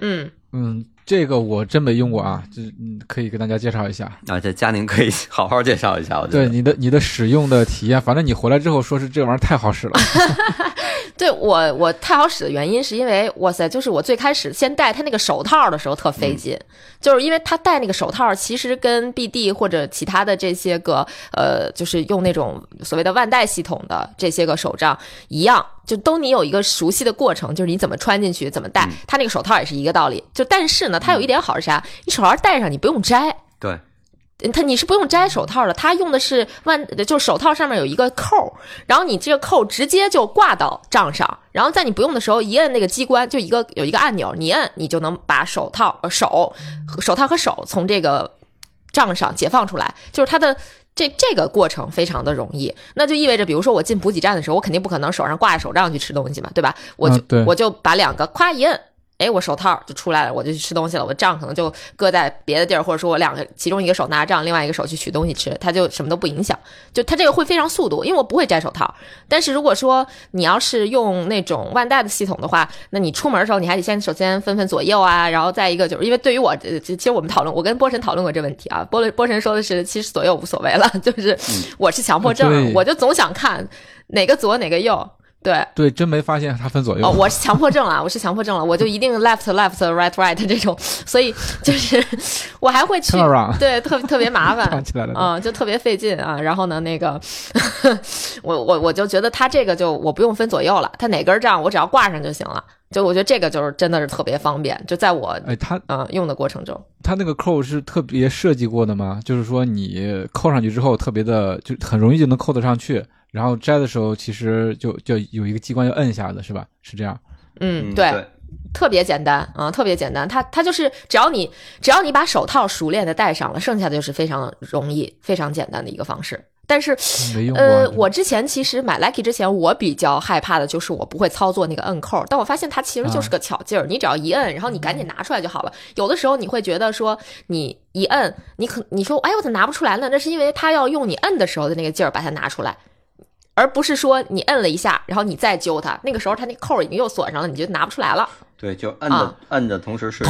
这个我真没用过啊，可以跟大家介绍一下啊。这佳宁可以好好介绍一下，我觉得对你的使用的体验，反正你回来之后说是这玩意儿太好使了。 对我太好使的原因是因为哇塞，就是我最开始先戴他那个手套的时候特费劲，就是因为他戴那个手套其实跟 BD 或者其他的这些个就是用那种所谓的腕带系统的这些个手杖一样，就都你有一个熟悉的过程，就是你怎么穿进去怎么戴，他那个手套也是一个道理。就但是呢，它有一点好是啥？你手套戴上你不用摘。 对。 你是不用摘手套的，它用的是就是手套上面有一个扣，然后你这个扣直接就挂到杖上，然后在你不用的时候一摁那个机关，就有一个按钮，你摁你就能把手套和手从这个杖上解放出来，就是它的这个过程非常的容易。那就意味着比如说我进补给站的时候，我肯定不可能手上挂着手杖去吃东西嘛，对吧？我就把两个夸一摁，我手套就出来了，我就去吃东西了。我杖可能就搁在别的地儿，或者说我其中一个手拿杖，另外一个手去取东西吃，它就什么都不影响。就它这个会非常速度，因为我不会摘手套。但是如果说你要是用那种腕带的系统的话，那你出门的时候你还得首先分左右啊，然后再一个就是因为对于我，其实我跟波神讨论过这问题啊。波神说的是其实左右无所谓了，就是我是强迫症，我就总想看哪个左哪个右。 对，真没发现它分左右。 我是强迫症了，我就一定 left right 这种，所以就是我还会去，对，特别麻烦，就特别费劲啊。然后呢，那个我就觉得它这个就我不用分左右了，它哪根杖我只要挂上就行了。就我觉得这个就是真的是特别方便，就在我用的过程中， 它那个扣是特别设计过的吗？就是说你扣上去之后，特别的就很容易就能扣得上去。然后摘的时候其实就有一个机关要摁下的是吧？是这样。 对，特别简单啊，特别简单。它就是只要你把手套熟练的戴上了，剩下的就是非常容易、非常简单的一个方式。但是我之前其实买 Lucky 之前，我比较害怕的就是我不会操作那个摁扣，但我发现它其实就是个巧劲儿，你只要一摁，然后你赶紧拿出来就好了。有的时候你会觉得说你一摁，你说哎我怎么拿不出来呢？那是因为它要用你摁的时候的那个劲儿把它拿出来。而不是说你摁了一下，然后你再揪它，那个时候它那扣已经又锁上了，你就拿不出来了。 对，就摁着同时是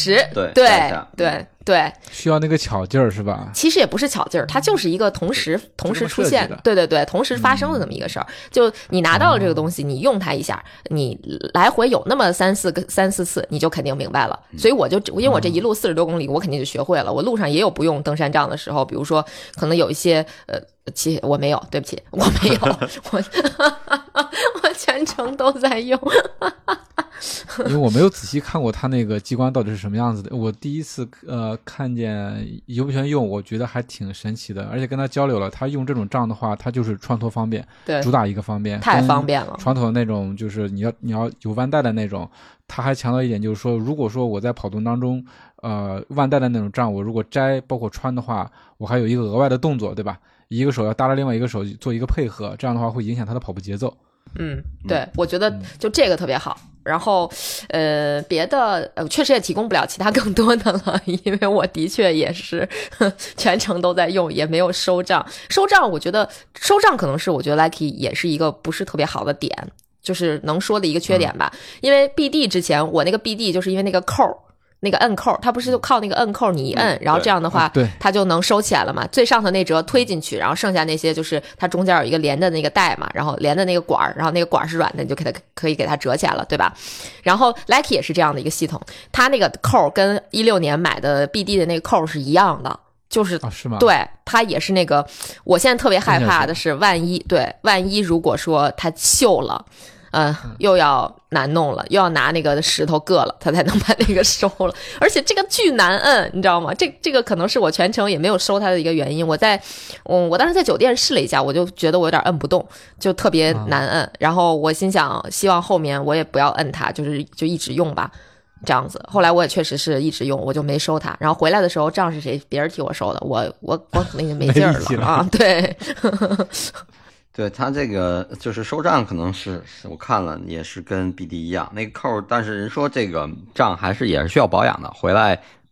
对， 需要那个巧劲儿是吧？ 其实也不是巧劲儿，它就是一个同时出现，对，同时发生的这么一个事儿。就你拿到了这个东西，你用它一下，你来回有那么三四次，你就肯定明白了。所以因为我这一路40多公里，我肯定就学会了。我路上也有不用登山杖的时候，比如说可能有一些其实我没有，对不起，我没有，我全程都在用。 因为我没有仔细看过它那个机关到底是什么样子的，我第一次看见游不全用，我觉得还挺神奇的，而且跟他交流了，他用这种杖的话，他就是穿脱方便， 对， 主打一个方便， 太方便了。 传统的那种就是你要有腕带的那种，他还强调一点就是说，如果说我在跑动当中，腕带的那种杖，我如果摘包括穿的话，我还有一个额外的动作，对吧？一个手要搭着另外一个手做一个配合，这样的话会影响他的跑步节奏。 对，我觉得就这个特别好。然后别的确实也提供不了其他更多的了，因为我的确也是全程都在用，也没有收杖。我觉得收杖可能是我觉得 Lucky 也是一个不是特别好的点，就是能说的一个缺点吧。因为 BD 之前我那个 BD 就是因为那个扣。那个摁扣，它不是就靠那个摁扣，你一摁，然后这样的话，它就能收起来了嘛。最上头那折推进去，然后剩下那些就是它中间有一个连的那个带嘛，然后连的那个管，然后那个管是软的，你就可以给它折起来了，对吧？然后 Lucky 也是这样的一个系统，它那个扣跟16年买的 BD 的那个扣是一样的，就是是吗？ 对，它也是那个。我现在特别害怕的是，万一如果说它锈了。又要难弄了，又要拿那个石头硌了，他才能把那个收了。而且这个巨难摁，你知道吗？这个可能是我全程也没有收它的一个原因。我当时在酒店试了一下，我就觉得我有点摁不动，就特别难摁。然后我心想，希望后面我也不要摁它，就一直用吧，这样子。后来我也确实是一直用，我就没收它。然后回来的时候，账是别人替我收的，我可能已经没劲儿了啊。对。 对，它这个就是收杖，可能是我看了也是跟 BD 一样那个扣，但是人说这个杖也是需要保养的，回来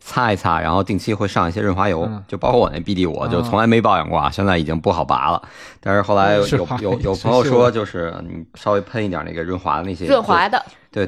擦一擦，然后定期会上一些润滑油，就包括我那 BD5，就从来没保养过，现在已经不好拔了。但是后来有朋友说，就是你稍微喷一点那个润滑的那些润滑的， 对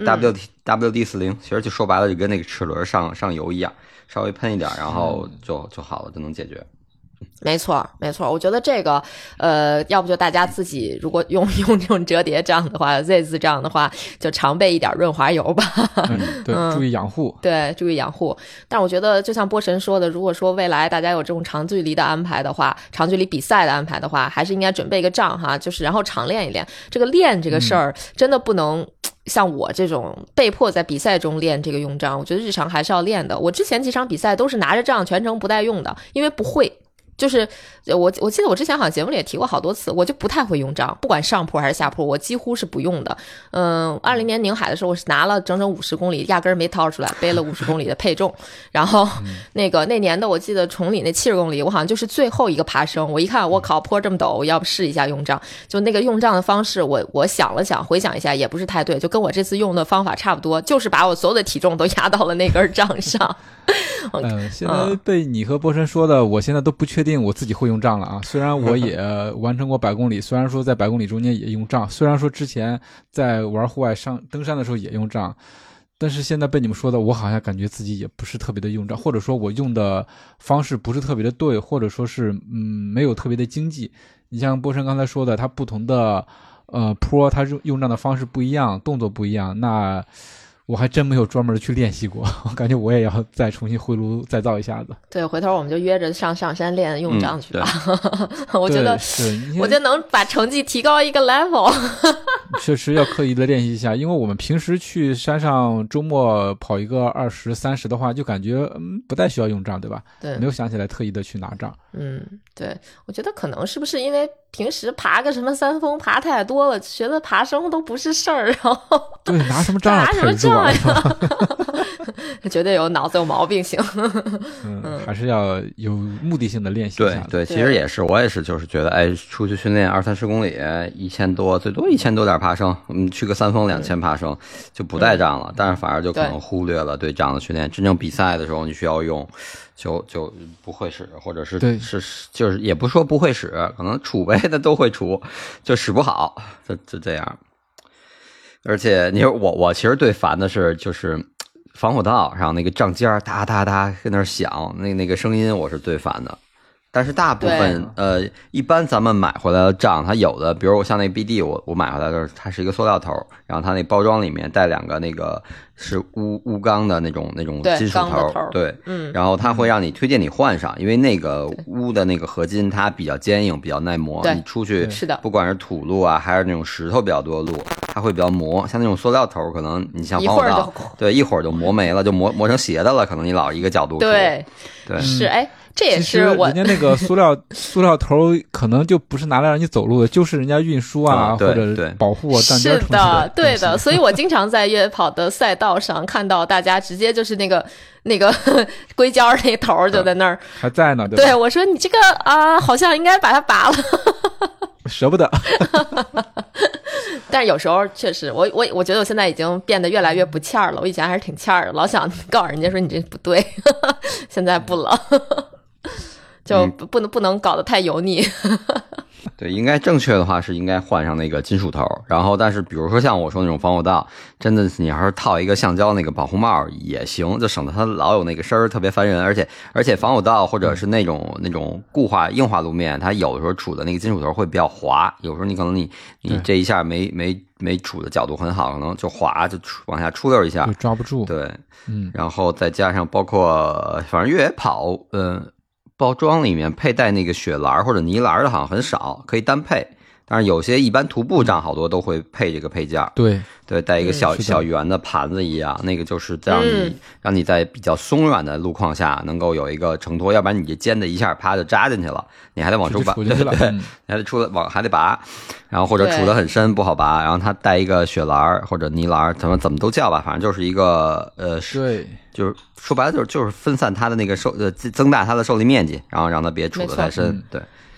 WD-40，其实就说白了就跟那个齿轮上油一样，稍微喷一点，然后就好了，就能解决。 没错，我觉得这个，要不就大家自己如果用这种折叠杖的话 ，Z 字杖的话，就常备一点润滑油吧。 对，注意养护。 对，注意养护。但我觉得，就像波神说的，如果说未来大家有这种长距离的安排的话，长距离比赛的安排的话，还是应该准备一个杖哈，就是然后常练一练。这个练这个事儿，真的不能像我这种被迫在比赛中练这个用杖，我觉得日常还是要练的。我之前几场比赛都是拿着杖全程不带用的，因为不会。就是我记得我之前好像节目里也提过好多次，我就不太会用杖，不管上坡还是下坡，我几乎是不用的。20年宁海的时候，我是拿了整整50公里，压根儿没掏出来，背了50公里的配重。然后那年的我记得崇礼那70公里，我好像就是最后一个爬升，我一看我靠坡这么陡，要不试一下用杖？就那个用杖的方式，我想了想，回想一下也不是太对，就跟我这次用的方法差不多，就是把我所有的体重都压到了那根杖上。 现在被你和波神说的，我现在都不确定我自己会用杖了啊。虽然我也完成过100公里，虽然说在100公里中间也用杖，虽然说之前在玩户外登山的时候也用杖，但是现在被你们说的，我好像感觉自己也不是特别的用杖，或者说我用的方式不是特别的对，或者说是没有特别的经济。你像波神刚才说的，他不同的坡，他用杖的方式不一样，动作不一样，那我还真没有专门的去练习过，我感觉我也要再重新回炉再造一下子。 对，回头我们就约着上山练用杖去吧。我觉得能把成绩提高一个 level。 确实要刻意的练习一下，因为我们平时去山上周末跑一个20、30的话，就感觉不太需要用杖，对吧？ 对， 没有想起来特意的去拿杖。 对，我觉得可能是不是因为平时爬个什么山峰爬太多了，觉得爬升都不是事儿，然后对拿什么杖拿什么杖呀？绝对有脑子有毛病型。 还是要有目的性的练习一下。 对，其实也是，我也是，就是觉得，出去训练20-30公里，1000多，最多1000多点爬升，去个山峰2000爬升，就不带杖了。但是反而就可能忽略了对杖的训练。真正比赛的时候，你需要用，就不会使，或者是就是也不说不会使，可能储备的都会储，就使不好，就这样。而且你说我其实最烦的是就是防火道上那个杖尖哒哒哒跟那响，那个声音我是最烦的。但是大部分一般咱们买回来的杖，它有的，比如我像那 BD， 我买回来的它是一个塑料头，然后它那包装里面带2个那个是钨钢的那种金属头，对，然后它会让你推荐你换上，因为那个钨的那个合金它比较坚硬，比较耐磨，你出去不管是土路啊还是那种石头比较多的路，它会比较磨。像那种塑料头，可能你像防火道，对，一会儿就磨没了，就磨成斜的了，可能你老一个角度对是这也是人家那个塑料头可能就不是拿来让你走路的，就是人家运输啊或者保护啊弹尖是的，对的。所以我经常在越野跑的赛道上看到大家直接就是那个硅胶那头就在那儿还在呢， 对，我说你这个好像应该把它拔了。 舍不得。 但是有时候确实我觉得我现在已经变得越来越不欠了，我以前还是挺欠的，老想告诉人家说你这不对。现在不了。就不能搞得太油腻。 对，应该正确的话是应该换上那个金属头，然后但是比如说像我说那种防火道，真的你要是套一个橡胶那个保护帽也行，就省得它老有那个声儿，特别烦人。而且防火道或者是那种固化硬化路面，它有的时候杵的那个金属头会比较滑，有时候你可能你这一下没杵的角度很好，可能就滑就往下出溜一下， 抓不住。 对，然后再加上包括反正越野跑，包装里面佩戴那个雪篮或者泥篮的好像很少，可以单配。但是有些一般徒步杖好多都会配这个配件。 对， 带一个小圆的盘子一样，那个就是让你在比较松软的路况下能够有一个承托，要不然你这尖的一下啪就扎进去了，你还得往出拔，对，你还得还得拔，然后或者杵得很深不好拔，然后它带一个雪篮或者泥篮，怎么都叫吧，反正就是一个对。 就是说白了就是分散它的那个增大它的受力面积，然后让它别杵得太深。对，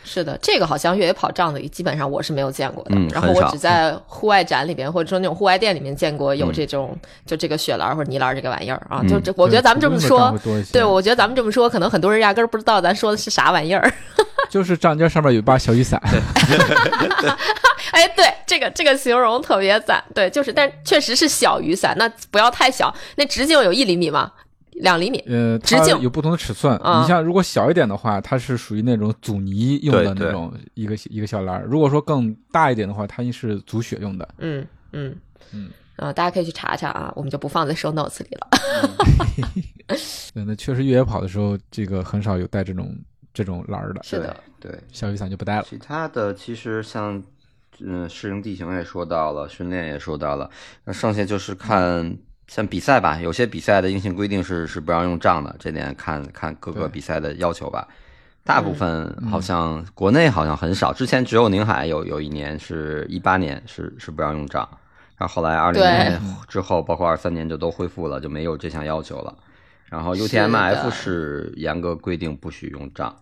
是的，这个好像越野跑杖的基本上我是没有见过的，然后我只在户外展里边或者说那种户外店里面见过有这种就这个雪篮或者泥篮这个玩意儿啊，就我觉得咱们这么说，对，我觉得咱们这么说，可能很多人压根儿不知道咱说的是啥玩意儿。 就是杖尖上面有一把小雨伞。 哎，对，这个形容特别赞，对，就是，但确实是小雨伞，那不要太小，那直径有1厘米吗？2厘米，直径有不同的尺寸。你像如果小一点的话，它是属于那种阻泥用的那种一个小篮。如果说更大一点的话，它是阻雪用的。 大家可以去查查啊，我们就不放在 show notes 里了。 对，那确实越野跑的时候，这个很少有带这种篮的。 是的， 对， 小雨伞就不带了。 其他的其实像适应地形也说到了，训练也说到了，那剩下就是看。像比赛吧，有些比赛的硬性规定是不让用杖的，这点看各个比赛的要求吧。大部分好像国内好像很少，之前只有宁海有一年是18年是不让用杖，然后后来20年之后，包括23年就都恢复了，就没有这项要求了。然后 UTMF 是严格规定不许用杖。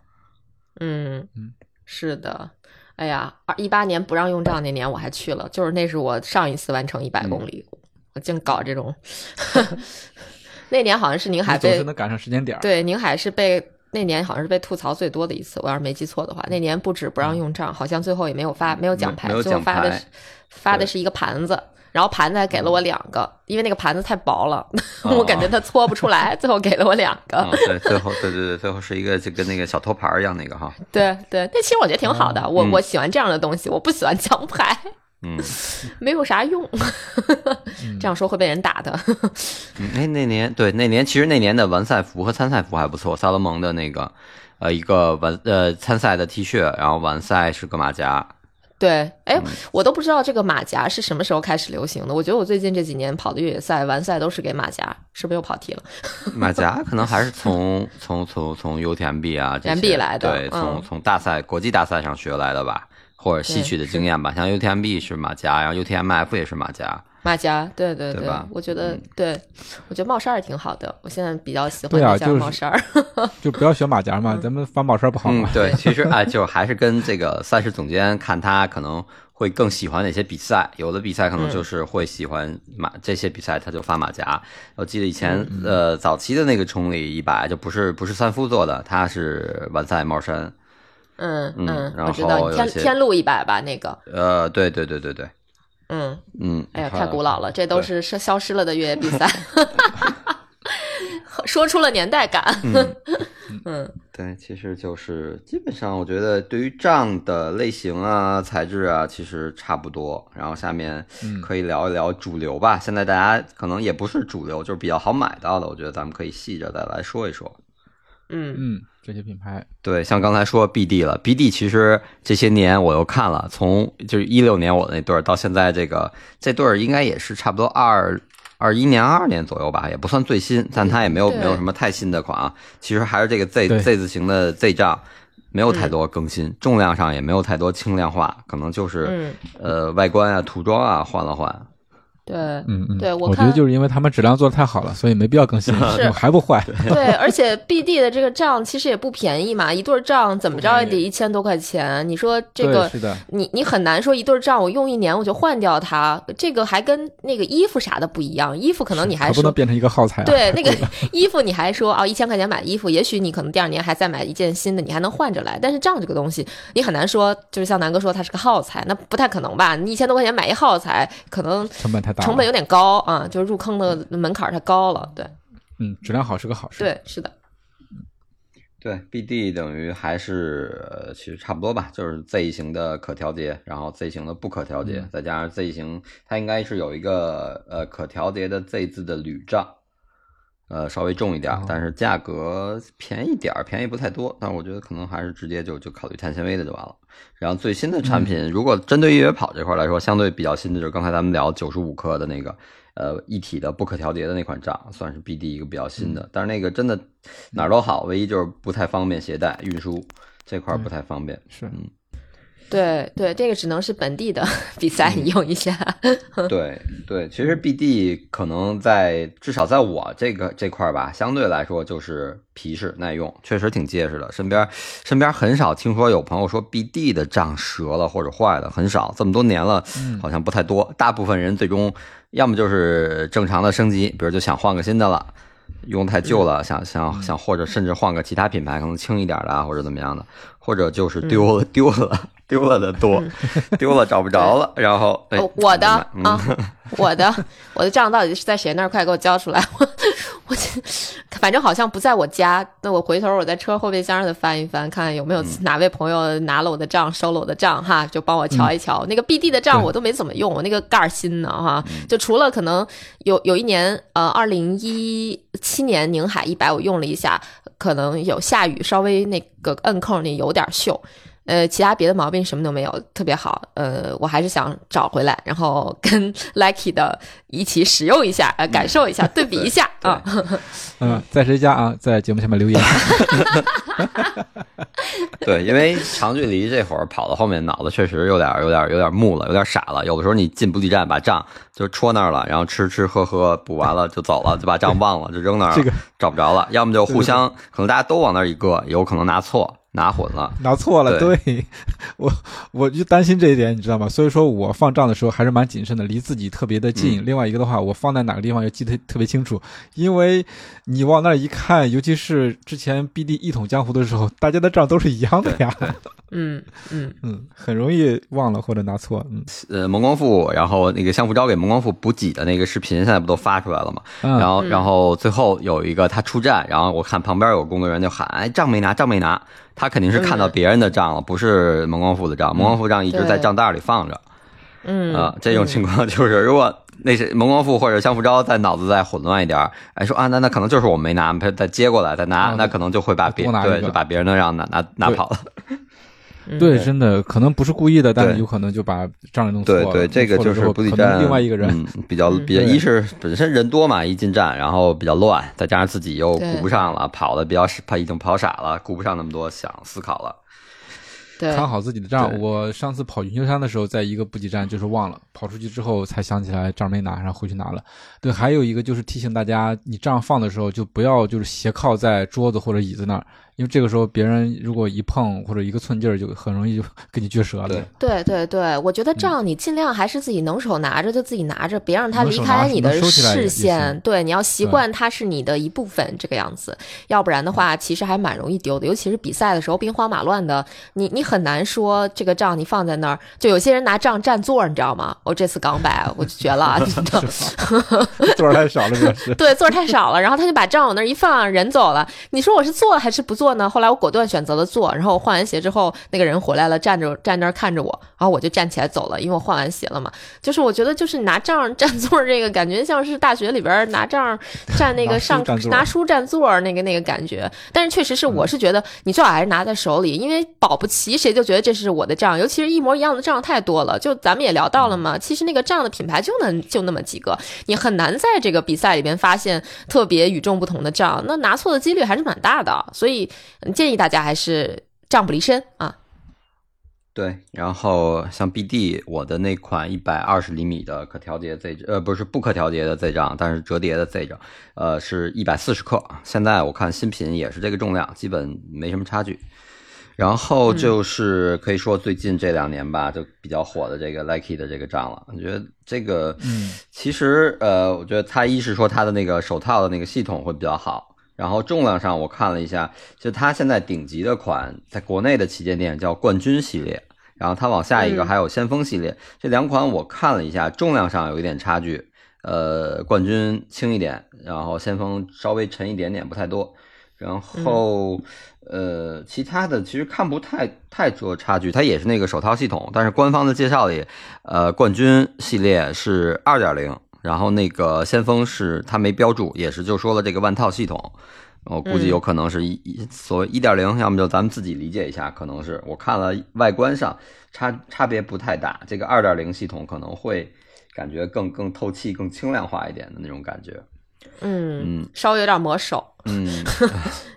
是的。哎呀，18年不让用杖那年我还去了，就是那是我上一次完成100公里。我净搞这种那年好像是宁海被总是能赶上时间点。 对，宁海是那年好像是被吐槽最多的一次，我要是没记错的话，那年不止不让用杖，好像最后也没有奖牌，最后发的是一个盘子，然后盘子还给了我2个，因为那个盘子太薄了，我感觉它搓不出来，最后给了我2个。 对，最后是一个就跟那个小托盘一样那个哈。 对，那其实我觉得挺好的，我喜欢这样的东西，我不喜欢奖牌。没有啥用。这样说会被人打的。 那年其实那年的完赛服和参赛服还不错，萨勒蒙的那个一个参赛的 T 恤，然后完赛是个马甲。 对，我都不知道这个马甲是什么时候开始流行的。我觉得我最近这几年跑的越野赛完赛都是给马甲，是不是又跑题了？ 马甲可能还是从 UTMB 啊这些 MB 来的， 对，从大赛国际大赛上学来的吧。或者吸取的经验吧，像 UTMB 是马甲，然后 UTMF 也是马甲。对，对吧？我觉得我觉得帽衫也挺好的，我现在比较喜欢那帽衫。 就不要选马甲嘛，咱们发帽衫不好吗？ 对，其实就还是跟这个赛事总监看他可能会更喜欢哪些比赛，有的比赛可能就是会喜欢这些比赛他就发马甲。我记得以前早期的那个崇礼100就不是3夫做的，他是完赛帽衫。然后我知道天路100吧，那个。 对。 哎呀，太古老了，这都是消失了的越野比赛，说出了年代感。 对，其实就是基本上，我觉得对于杖的类型啊、材质啊，其实差不多。然后下面可以聊一聊主流吧。现在大家可能也不是主流，就是比较好买到的，我觉得咱们可以细着再来说一说。 这些品牌， 对，像刚才说 BD 了 ，BD 其实这些年我又看了，从就是16年我那对儿到现在这对儿应该也是差不多21年、22年左右吧，也不算最新，但它也没有什么太新的款啊。其实还是这个 Z 字形的 Z 杖，没有太多更新，重量上也没有太多轻量化，可能就是外观啊、涂装啊换了换。 对，对， 我觉得就是因为他们质量做得太好了，所以没必要更新，还不坏。 对，而且 BD 的这个杖其实也不便宜嘛，一对杖怎么着也得1000多块钱。你说这个，你很难说一对杖我用1年我就换掉它，这个还跟那个衣服啥的不一样。衣服可能你还不能变成一个耗材。 对，那个衣服你还说1000块钱买的衣服，也许你可能第2年还再买一件新的，你还能换着来。但是杖这个东西，你很难说，就是像南哥说它是个耗材，那不太可能吧？你1000多块钱买一耗材，可能成本有点高啊，就是入坑的门槛太高了。对， 质量好是个好事。 对，是的。 对 ，BD 等于还是其实差不多吧，就是 Z 型的可调节，然后 Z 型的不可调节，再加上 Z 型，它应该是有一个可调节的 Z 字的铝杖，稍微重一点，但是价格便宜点，便宜不太多，但我觉得可能还是直接就考虑碳纤维的就完了。然后最新的产品，如果针对越野跑这块来说，相对比较新的就是刚才咱们聊95克的那个一体的不可调节的那款杖，算是 BD 一个比较新的，但是那个真的哪儿都好，唯一就是不太方便携带运输这块不太方便。 是对对，这个只能是本地的比赛你用一下。 对对，其实 BD 可能至少在我这块吧，相对来说就是皮实耐用，确实挺结实的。身边很少听说有朋友说 BD 的杖折了或者坏了，很少，这么多年了好像不太多。大部分人最终要么就是正常的升级，比如就想换个新的了，用太旧了，想或者甚至换个其他品牌可能轻一点的或者怎么样的，或者就是丢了的多，丢了找不着了，然后我的账到底是在谁那儿？快给我交出来！我反正好像不在我家，那我回头我在车后备箱上翻一翻，看看有没有哪位朋友拿了我的账，收了我的账哈，就帮我瞧一瞧。那个 BD 的账我都没怎么用，我那个盖新呢哈，就除了可能有一年2017年宁海100我用了一下，可能有下雨，稍微那个摁扣那有点锈。其他别的毛病什么都没有，特别好。我还是想找回来，然后跟 Lucky 的一起使用一下，感受一下，对比一下啊。 在谁家啊？在节目下面留言。 对，因为长距离这会儿跑到后面，脑子确实有点木了，有点傻了。有的时候你进补给站把账就戳那儿了，然后吃喝补完了就走了，就把账忘了，就扔那儿了，找不着了。要么就互相可能大家都往那儿一搁，有可能拿混了， 拿错了。对，我就担心这一点，你知道吗？所以说我放账的时候还是蛮谨慎的，离自己特别的近。另外一个的话，我放在哪个地方要记得特别清楚，因为你往那儿一看，尤其是之前 BD 一统江湖的时候，大家的账都是一样的呀。很容易忘了或者拿错。 蒙光富，然后那个相福昭给蒙光富补给的那个视频，现在不都发出来了吗？然后最后有一个他出站，然后我看旁边有工作人员就喊：“哎，账没拿。”他肯定是看到别人的账了，不是蒙光富的账。蒙光富账一直在账袋里放着。这种情况就是，如果那是蒙光富或者相福昭在脑子再混乱一点，说啊，那可能就是我没拿，再接过来再拿，那可能就会把就把别人的让拿跑了。 对，真的可能不是故意的，但是有可能就把账弄错了。 对，这个就是补给站另外一个人比较一是本身人多嘛，一进站然后比较乱，再加上自己又顾不上了，跑的比较已经跑傻了，顾不上那么多想思考了。 看好自己的账。我上次跑云丘山的时候，在一个补给站就是忘了，跑出去之后才想起来账没拿，然后回去拿了。对，还有一个就是提醒大家，你账放的时候就不要就是斜靠在桌子或者椅子那儿，因为这个时候别人如果一碰或者一个寸劲儿，就很容易就给你撅折了。 对，我觉得账你尽量还是自己能手拿着就自己拿着，别让它离开你的视线。对，你要习惯它是你的一部分这个样子，要不然的话其实还蛮容易丢的。尤其是比赛的时候兵荒马乱的，你很难说这个账你放在那儿，就有些人拿账占座，你知道吗？我这次刚摆我就绝了，你知道座太少了， 对，座太少了，然后他就把账往那儿一放，人走了。你说我是坐还是不坐呢？后来我果断选择了坐，然后我换完鞋之后，那个人回来了，站那儿看着我，然后我就站起来走了，因为我换完鞋了嘛。就是我觉得就是拿账占座这个感觉像是大学里边拿账占那个拿书占座那个感觉。但是确实是我是觉得你最好还是拿在手里，因为保不齐谁就觉得这是我的账，尤其是一模一样的账太多了。就咱们也聊到了嘛，其实那个账的品牌就那么几个，你很难在这个比赛里边发现特别与众不同的账，那拿错的几率还是蛮大的。所以建议大家还是账不离身啊。 对，然后像 BD 我的那款120厘米的可调节 Z 不是不可调节的 Z 账，但是折叠的 Z 账是140克，现在我看新品也是这个重量，基本没什么差距。然后就是可以说最近这2年吧，就比较火的这个 Lucky 的这个账了。我觉得这个其实我觉得它一是说它的那个手套的那个系统会比较好，然后重量上我看了一下，就它现在顶级的款在国内的旗舰店叫冠军系列，然后它往下一个还有先锋系列，这2款我看了一下，重量上有一点差距，冠军轻一点，然后先锋稍微沉一点点，不太多。然后其他的其实看不太多差距，它也是那个手套系统，但是官方的介绍里冠军系列是 2.0， 然后那个先锋是它没标注，也是就说了这个万套系统，我估计有可能是所谓 1.0， 要么就咱们自己理解一下，可能是我看了外观上差别不太大，这个 2.0 系统可能会感觉更透气更轻量化一点的那种感觉。 稍微有点磨手，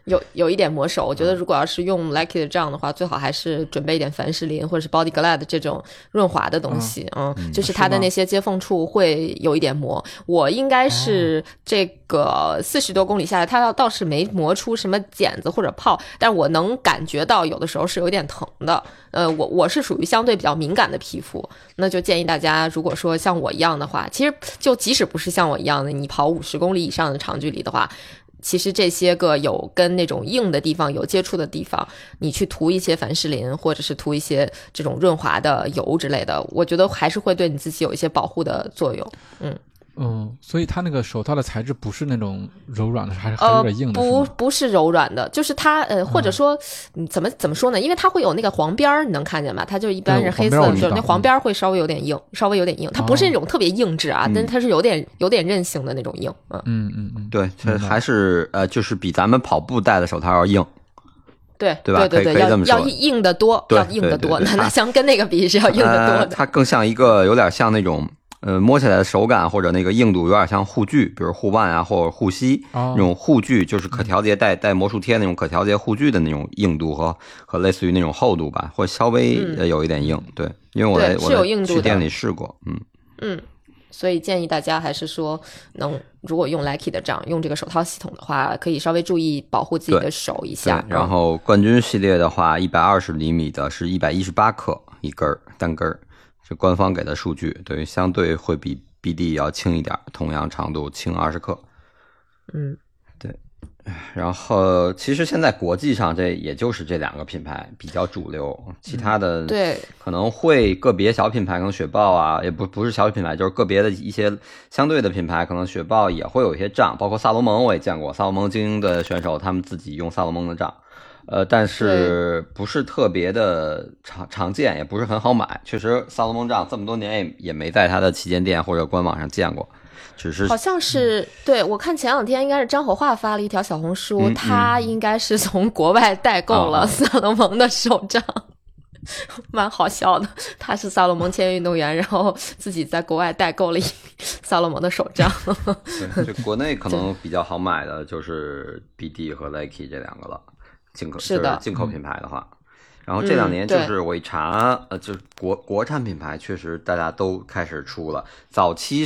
有一点磨手。我觉得如果要是用 Likey 的杖的话，最好还是准备一点凡士林或者是 Body Glide 这种润滑的东西。就是它的那些接缝处会有一点磨。我应该是这个40多公里下来，它倒是没磨出什么茧子或者泡，但我能感觉到有的时候是有点疼的。我是属于相对比较敏感的皮肤，那就建议大家，如果说像我一样的话，其实就即使不是像我一样的，你跑50公里以上的长距离的话，其实这些个有跟那种硬的地方有接触的地方，你去涂一些凡士林或者是涂一些这种润滑的油之类的，我觉得还是会对你自己有一些保护的作用。 所以它那个手套的材质不是那种柔软的，还有点硬的。 不是柔软的，就是它或者说怎么说呢？因为它会有那个黄边儿，你能看见吗？它就一般是黑色的，就那黄边会稍微有点硬，它不是那种特别硬质啊，但是它是有点韧性的那种硬。 对，这还是就是比咱们跑步戴的手套要硬。 对吧？ 对，要硬得多， 要硬得多。那相跟那个比是要硬得多的。 它更像一个有点像那种。摸起来的手感或者那个硬度有点像护具，比如护腕啊或者护膝，那种护具就是可调节带魔术贴那种可调节护具的那种硬度和类似于那种厚度吧，或稍微有一点硬。对，因为我去店里试过。 所以建议大家还是说如果用 Likey 的杖，用这个手套系统的话，可以稍微注意保护自己的手一下。 然后冠军系列的话，120厘米的是118克一根单根。是官方给的数据，对，相对会比 BD 要轻一点，同样长度轻20克。对。然后其实现在国际上这也就是这2个品牌比较主流，其他的对可能会个别小品牌，可能雪豹啊，也不是小品牌，就是个别的一些相对的品牌，可能雪豹也会有一些杖，包括萨洛蒙我也见过，萨洛蒙精英的选手他们自己用萨洛蒙的杖。但是不是特别的常见，也不是很好买。确实，萨洛蒙杖这么多年也没在它的旗舰店或者官网上见过，只是好像是对我看前2天应该是张火化发了一条小红书，他应该是从国外代购了萨洛蒙的手杖，蛮好笑的。他是萨洛蒙签约运动员，然后自己在国外代购了一萨洛蒙的手杖。 对，就国内可能比较好买的就是 BD 和 Likey 这2个了。就是进口品牌的话，然后这2年就是我一查，就是国产品牌确实大家都开始出了。早期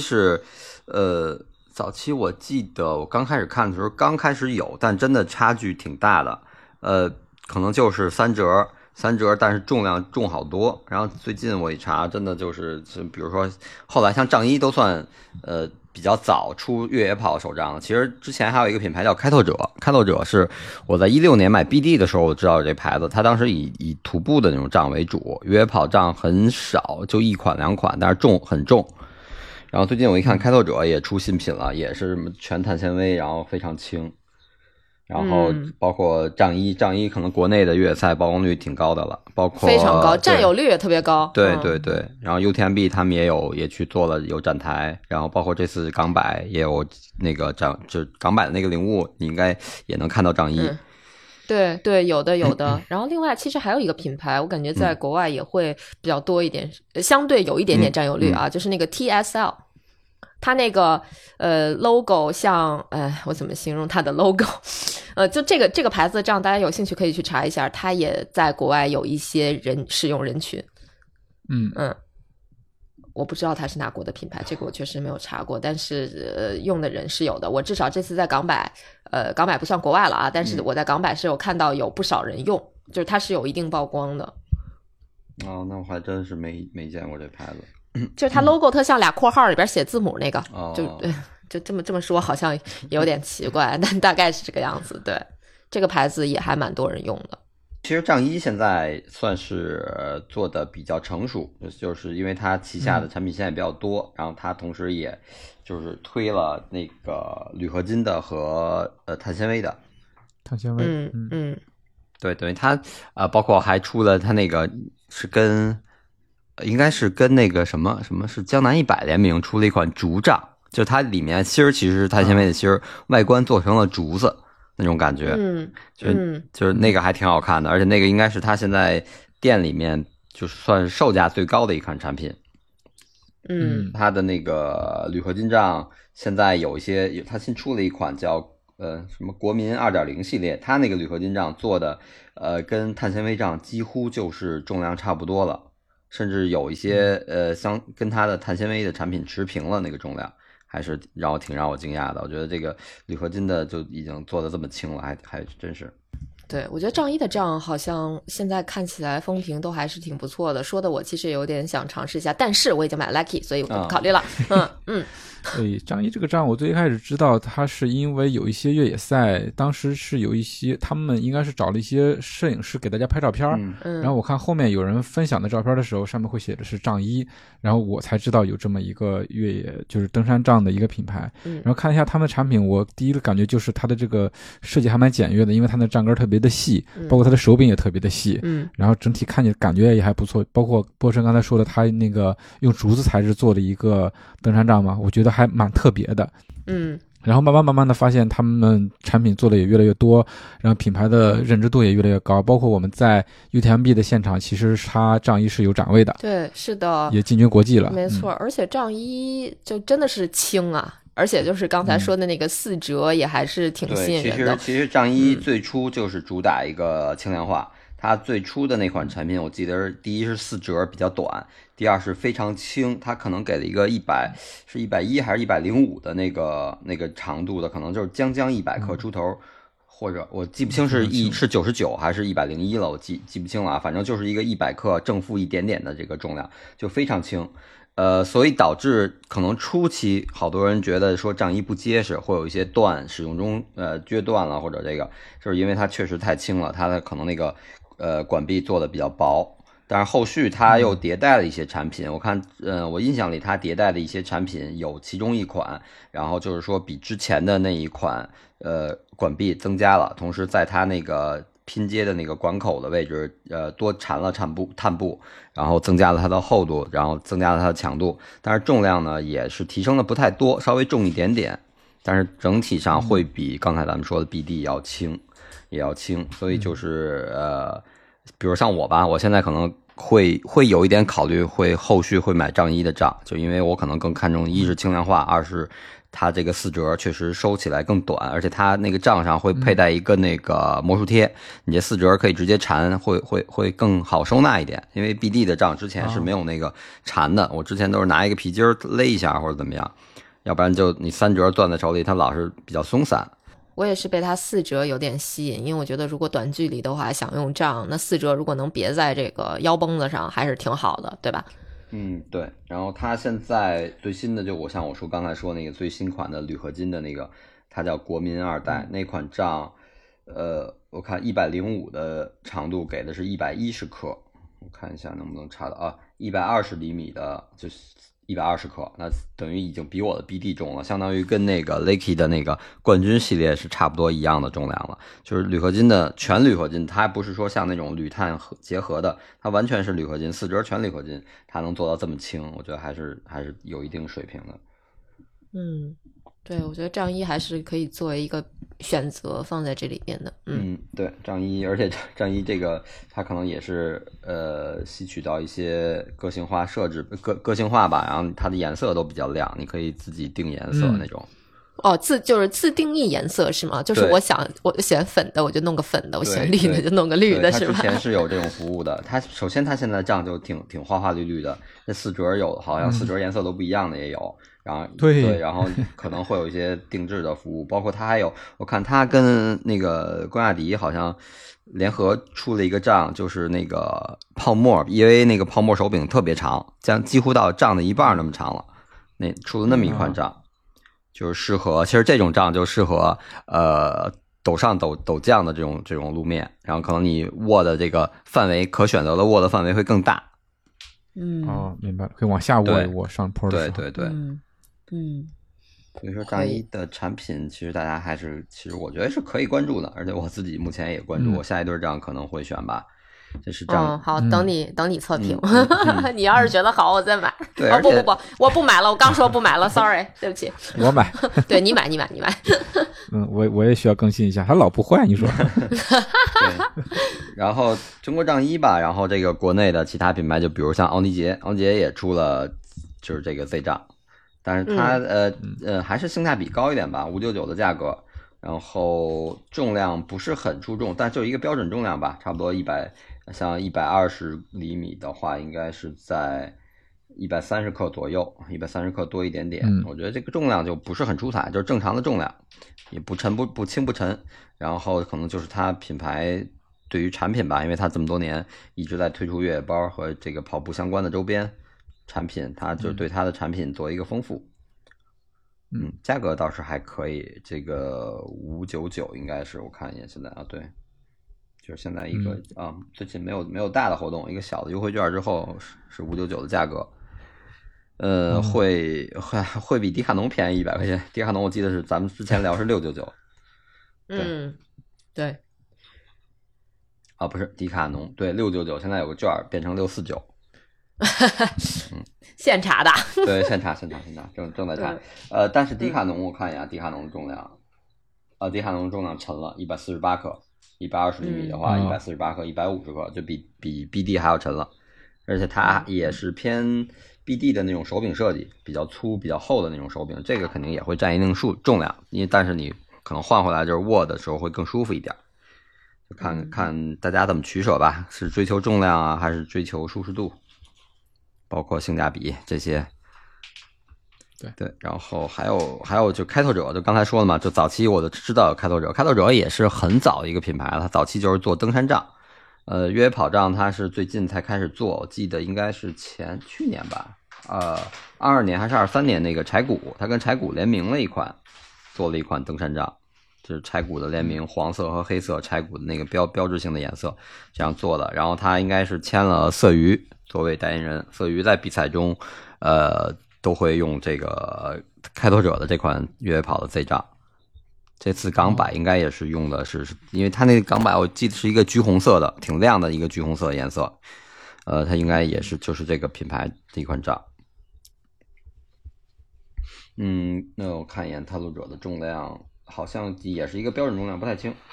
我记得我刚开始看的时候刚开始有，但真的差距挺大的。可能就是3折，但是重量重好多。然后最近我一查，真的就是比如说后来像杖一都算比较早出越野跑手杖，其实之前还有一个品牌叫开拓者是我在16年买 BD 的时候我知道这牌子，它当时以徒步的那种杖为主，越野跑杖很少，就1款2款，但是很重。然后最近我一看开拓者也出新品了，也是全碳纤维，然后非常轻。然后包括杖一可能国内的越野赛曝光率挺高的了，包括非常高，占有率也特别高。 对。然后 UTMB 他们也去做了有展台，然后包括这次港百也有那个就港百的那个领悟，你应该也能看到杖一。 对，有的。然后另外其实还有一个品牌，我感觉在国外也会比较多一点，相对有一点点占有率啊，就是那个 TSL。它那个logo 像我怎么形容它的 logo？就这个牌子的杖，大家有兴趣可以去查一下，它也在国外有一些使用人群。我不知道它是哪国的品牌，这个我确实没有查过，但是用的人是有的。我至少这次在港百不算国外了啊，但是我在港百是有看到有不少人用，就是它是有一定曝光的。 那我还真是没见过这牌子。 就是它 logo 特像俩括号里边写字母那个，就这么说好像有点奇怪，但大概是这个样子。对，这个牌子也还蛮多人用的。 其实杖一现在算是做的比较成熟，就是因为它旗下的产品线也比较多，然后它同时也就是推了那个铝合金的和碳纤维的。 碳纤维， 对，等于它包括还出了它那个是应该是跟那个什么是江南100联名出了一款竹杖，就它里面芯儿其实是碳纤维的芯儿，外观做成了竹子那种感觉，就是那个还挺好看的，而且那个应该是它现在店里面就是算是售价最高的一款产品。它的那个铝合金杖现在有一些，它新出了一款叫什么国民 2.0 系列，它那个铝合金杖做的跟碳纤维杖几乎就是重量差不多了，甚至有一些跟它的碳纤维的产品持平了，那个重量还是让我惊讶的。我觉得这个铝合金的就已经做的这么轻了，还真是。 对，我觉得仗一的杖好像现在看起来风评都还是挺不错的，说的我其实有点想尝试一下，但是我已经买 Lucky， 所以我不考虑了。 对，仗一这个杖我最开始知道它是因为有一些越野赛，当时是有一些他们应该是找了一些摄影师给大家拍照片，然后我看后面有人分享的照片的时候，上面会写的是仗一，然后我才知道有这么一个越野就是登山杖的一个品牌，然后看一下他们的产品，我第一个感觉就是它的这个设计还蛮简约的，因为它的杖根特别的细，包括它的手柄也特别的细，然后整体看起来感觉也还不错，包括波神刚才说的他那个用竹子材质做的一个登山杖嘛，我觉得还蛮特别的。然后慢慢的发现他们产品做的也越来越多，然后品牌的认知度也越来越高，包括我们在 UTMB 的现场，其实它杖一是有展位的， 对，是的， 也进军国际了， 没错，而且杖一就真的是轻啊，而且就是刚才说的那个4折也还是挺吸引人的。 其实杖一最初就是主打一个轻量化，它最初的那款产品我记得第一是4折比较短，第二是非常轻，它可能给了一个110还是105的那个长度的，可能就是将100克出头，或者我记不清是99还是101了，我记不清了啊，反正就是一个100克正负一点点的这个重量，就非常轻。所以导致可能初期好多人觉得说杖一不结实，会有一些使用中撅断了，或者这个就是因为它确实太轻了，它的可能那个管壁做的比较薄。但是后续它又迭代了一些产品，我看我印象里它迭代的一些产品有其中一款，然后就是说比之前的那一款管壁增加了，同时在它那个拼接的那个管口的位置多缠了碳布，然后增加了它的厚度，然后增加了它的强度，但是重量呢也是提升的不太多，稍微重一点点，但是整体上会比刚才咱们说的 BD 也要轻，所以就是比如像我吧，我现在可能会有一点考虑，后续会买杖一的杖，就因为我可能更看重一是轻量化，二是它这个4折确实收起来更短，而且它那个杖上会佩戴一个那个魔术贴，你这4折可以直接缠，会更好收纳一点。因为 BD 的杖之前是没有那个缠的，我之前都是拿一个皮筋勒一下或者怎么样，要不然就你3折攥在手里，它老是比较松散。 我也是被它4折有点吸引，因为我觉得如果短距离的话想用杖，那4折如果能别在这个腰绷子上还是挺好的，对吧？ 对，然后它现在最新的就我说刚才说那个最新款的铝合金的那个，它叫国民2代，那款杖我看105的长度给的是110克，我看一下能不能查到啊，120厘米的就是120克，那等于已经比我的 BD 重了，相当于跟那个 Lucky 的那个冠军系列是差不多一样的重量了。就是铝合金的全铝合金，它不是说像那种铝碳结合的，它完全是铝合金，4折全铝合金，它能做到这么轻，我觉得还是有一定水平的。 对，我觉得杖一还是可以作为一个选择放在这里边的。 对，杖一，而且杖一这个它可能也是吸取到一些个性化设置，个性化吧，然后它的颜色都比较亮，你可以自己定颜色那种。 就是自定义颜色是吗？就是我喜欢粉的，我就弄个粉的；我喜欢绿的，就弄个绿的，是吧？ 它之前是有这种服务的。首先它现在杖就挺花花绿绿的，那4折有好像4折颜色都不一样的也有。然后对，然后可能会有一些定制的服务，包括它还有，我看它跟那个关雅迪好像联合出了一个杖，就是那个泡沫，因为那个泡沫手柄特别长，几乎到杖的一半那么长了，那出了那么一款杖，就是适合，其实这种杖就适合陡上陡降的这种路面，然后可能你握的这个范围可选择的握的范围会更大。 明白了，可以往下握上坡的时候。 对。所以说杖一的产品其实大家其实我觉得是可以关注的，而且我自己目前也关注，我下一对杖可能会选吧。这是杖。 好，等你测评。你要是觉得好，我再买。 对， 不，我不买了，我刚说不买了 ，sorry， 对不起。 我买。 对，你买。 我也需要更新一下，它老不坏，你说。 对。然后中国杖一吧，然后这个国内的其他品牌，就比如像奥尼杰也出了就是这个 Z 杖。但是它还是性价比高一点吧，599的价格， 然后重量不是很出众，但就一个标准重量吧，差不多像120厘米的话，应该是在130克左右，130克多一点点。我觉得这个重量就不是很出彩，就是正常的重量，也不沉不轻不沉。然后可能就是它品牌对于产品吧，因为它这么多年一直在推出越野包和这个跑步相关的周边产品，它就对它的产品做一个丰富。价格倒是还可以，这个599应该是，我看一眼现在啊，对，就是现在一个最近没有大的活动，一个小的优惠券之后是599的价格，会比迪卡侬便宜100块钱，迪卡侬我记得是咱们之前聊是699， 对， 不是迪卡侬，对699，现在有个券变成649。 现查的， 对，现查，正在查。但是迪卡侬我看一下，迪卡侬的重量，迪卡侬的重量沉了148克，120厘米的话148克，150克，就比 BD 还要沉了，而且它也是偏 BD 的那种手柄设计，比较粗比较厚的那种手柄，这个肯定也会占一定重量，但是你可能换回来就是握的时候会更舒服一点，就看大家怎么取舍吧，是追求重量啊，还是追求舒适度，包括性价比这些。对，然后还有就开拓者，就刚才说了嘛，就早期我就知道开拓者也是很早一个品牌了，它早期就是做登山杖，越野跑杖它是最近才开始做，我记得应该是去年吧，22年还是23年那个柴谷，它跟柴谷联名了做了一款登山杖，就是柴谷的联名，黄色和黑色，柴谷的那个标志性的颜色这样做的，然后它应该是签了色鱼作为代言人，色鱼在比赛中都会用这个开拓者的这款越野跑的 Z 杖，这次港版应该也是用的是因为它那个港版我记得是一个橘红色的，挺亮的一个橘红色的颜色，它应该也是就是这个品牌的一款杖。那我看一眼开拓者的重量，好像也是一个标准重量，不太轻，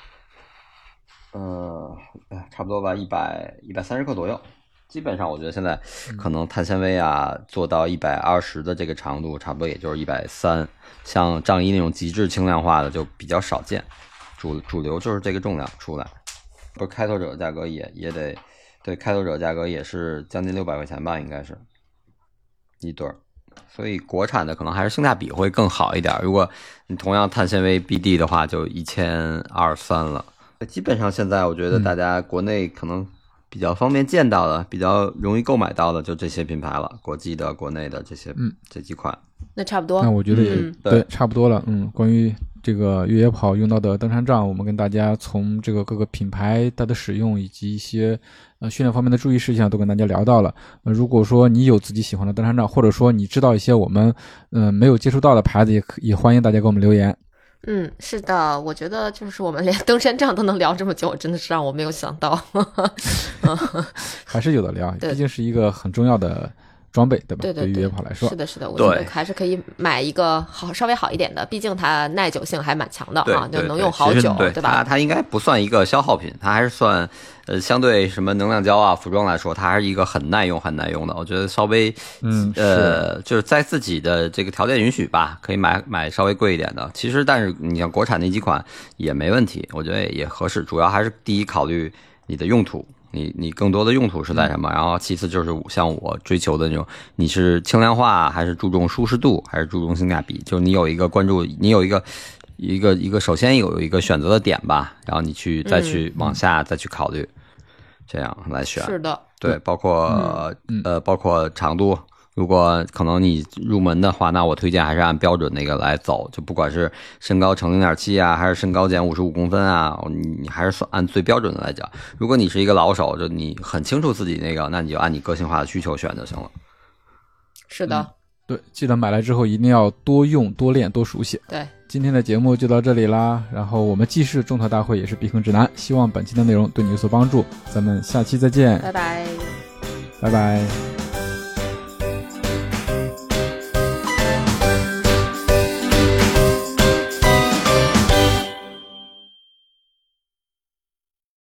差不多吧，130克左右。基本上我觉得现在可能碳纤维啊做到120的这个长度，差不多也就是130，像杖衣那种极致轻量化的就比较少见，主流就是这个重量出来。不是开拓者价格也得，对，开拓者价格也是将近600块钱吧，应该是一对儿。所以国产的可能还是性价比会更好一点，如果你同样碳纤维 BD 的话就1200-1300了。基本上现在我觉得大家国内可能比较方便见到的，比较容易购买到的就这些品牌了，国际的国内的这些这几款。 那差不多， 那我觉得也对差不多了。关于这个越野跑用到的登山杖，我们跟大家从这个各个品牌它的使用以及一些训练方面的注意事项都跟大家聊到了。如果说你有自己喜欢的登山杖，或者说你知道一些我们没有接触到的牌子，也欢迎大家给我们留言。 是的，我觉得就是我们连登山杖都能聊这么久，真的是让我没有想到。 还是有的聊，毕竟是一个很重要的装备，对吧？对于越野跑来说， 是的，我觉得还是可以买一个稍微好一点的，毕竟它耐久性还蛮强的啊，就能用好久，对吧？ 它应该不算一个消耗品，它还是算相对什么能量胶啊、服装来说，它还是一个很耐用的。我觉得稍微就是在自己的这个条件允许吧，可以买稍微贵一点的。其实，但是你像国产那几款也没问题，我觉得也合适。主要还是第一考虑你的用途。你更多的用途是在什么？然后其次就是像我追求的那种，你是轻量化还是注重舒适度，还是注重性价比？就你有一个关注，你有一个首先有一个选择的点吧，然后你再去往下再去考虑，这样来选。 是的， 对，包括长度。如果可能你入门的话，那我推荐还是按标准那个来走，就不管是身高乘 0.7 啊，还是身高减55公分啊，你还是按最标准的来讲。如果你是一个老手，就你很清楚自己那个，那你就按你个性化的需求选就行了。 是的， 对，记得买来之后一定要多用、多练、多熟悉。 对， 今天的节目就到这里啦，然后我们既是种草大会，也是避坑指南，希望本期的内容对你有所帮助，咱们下期再见， 拜拜， 拜拜。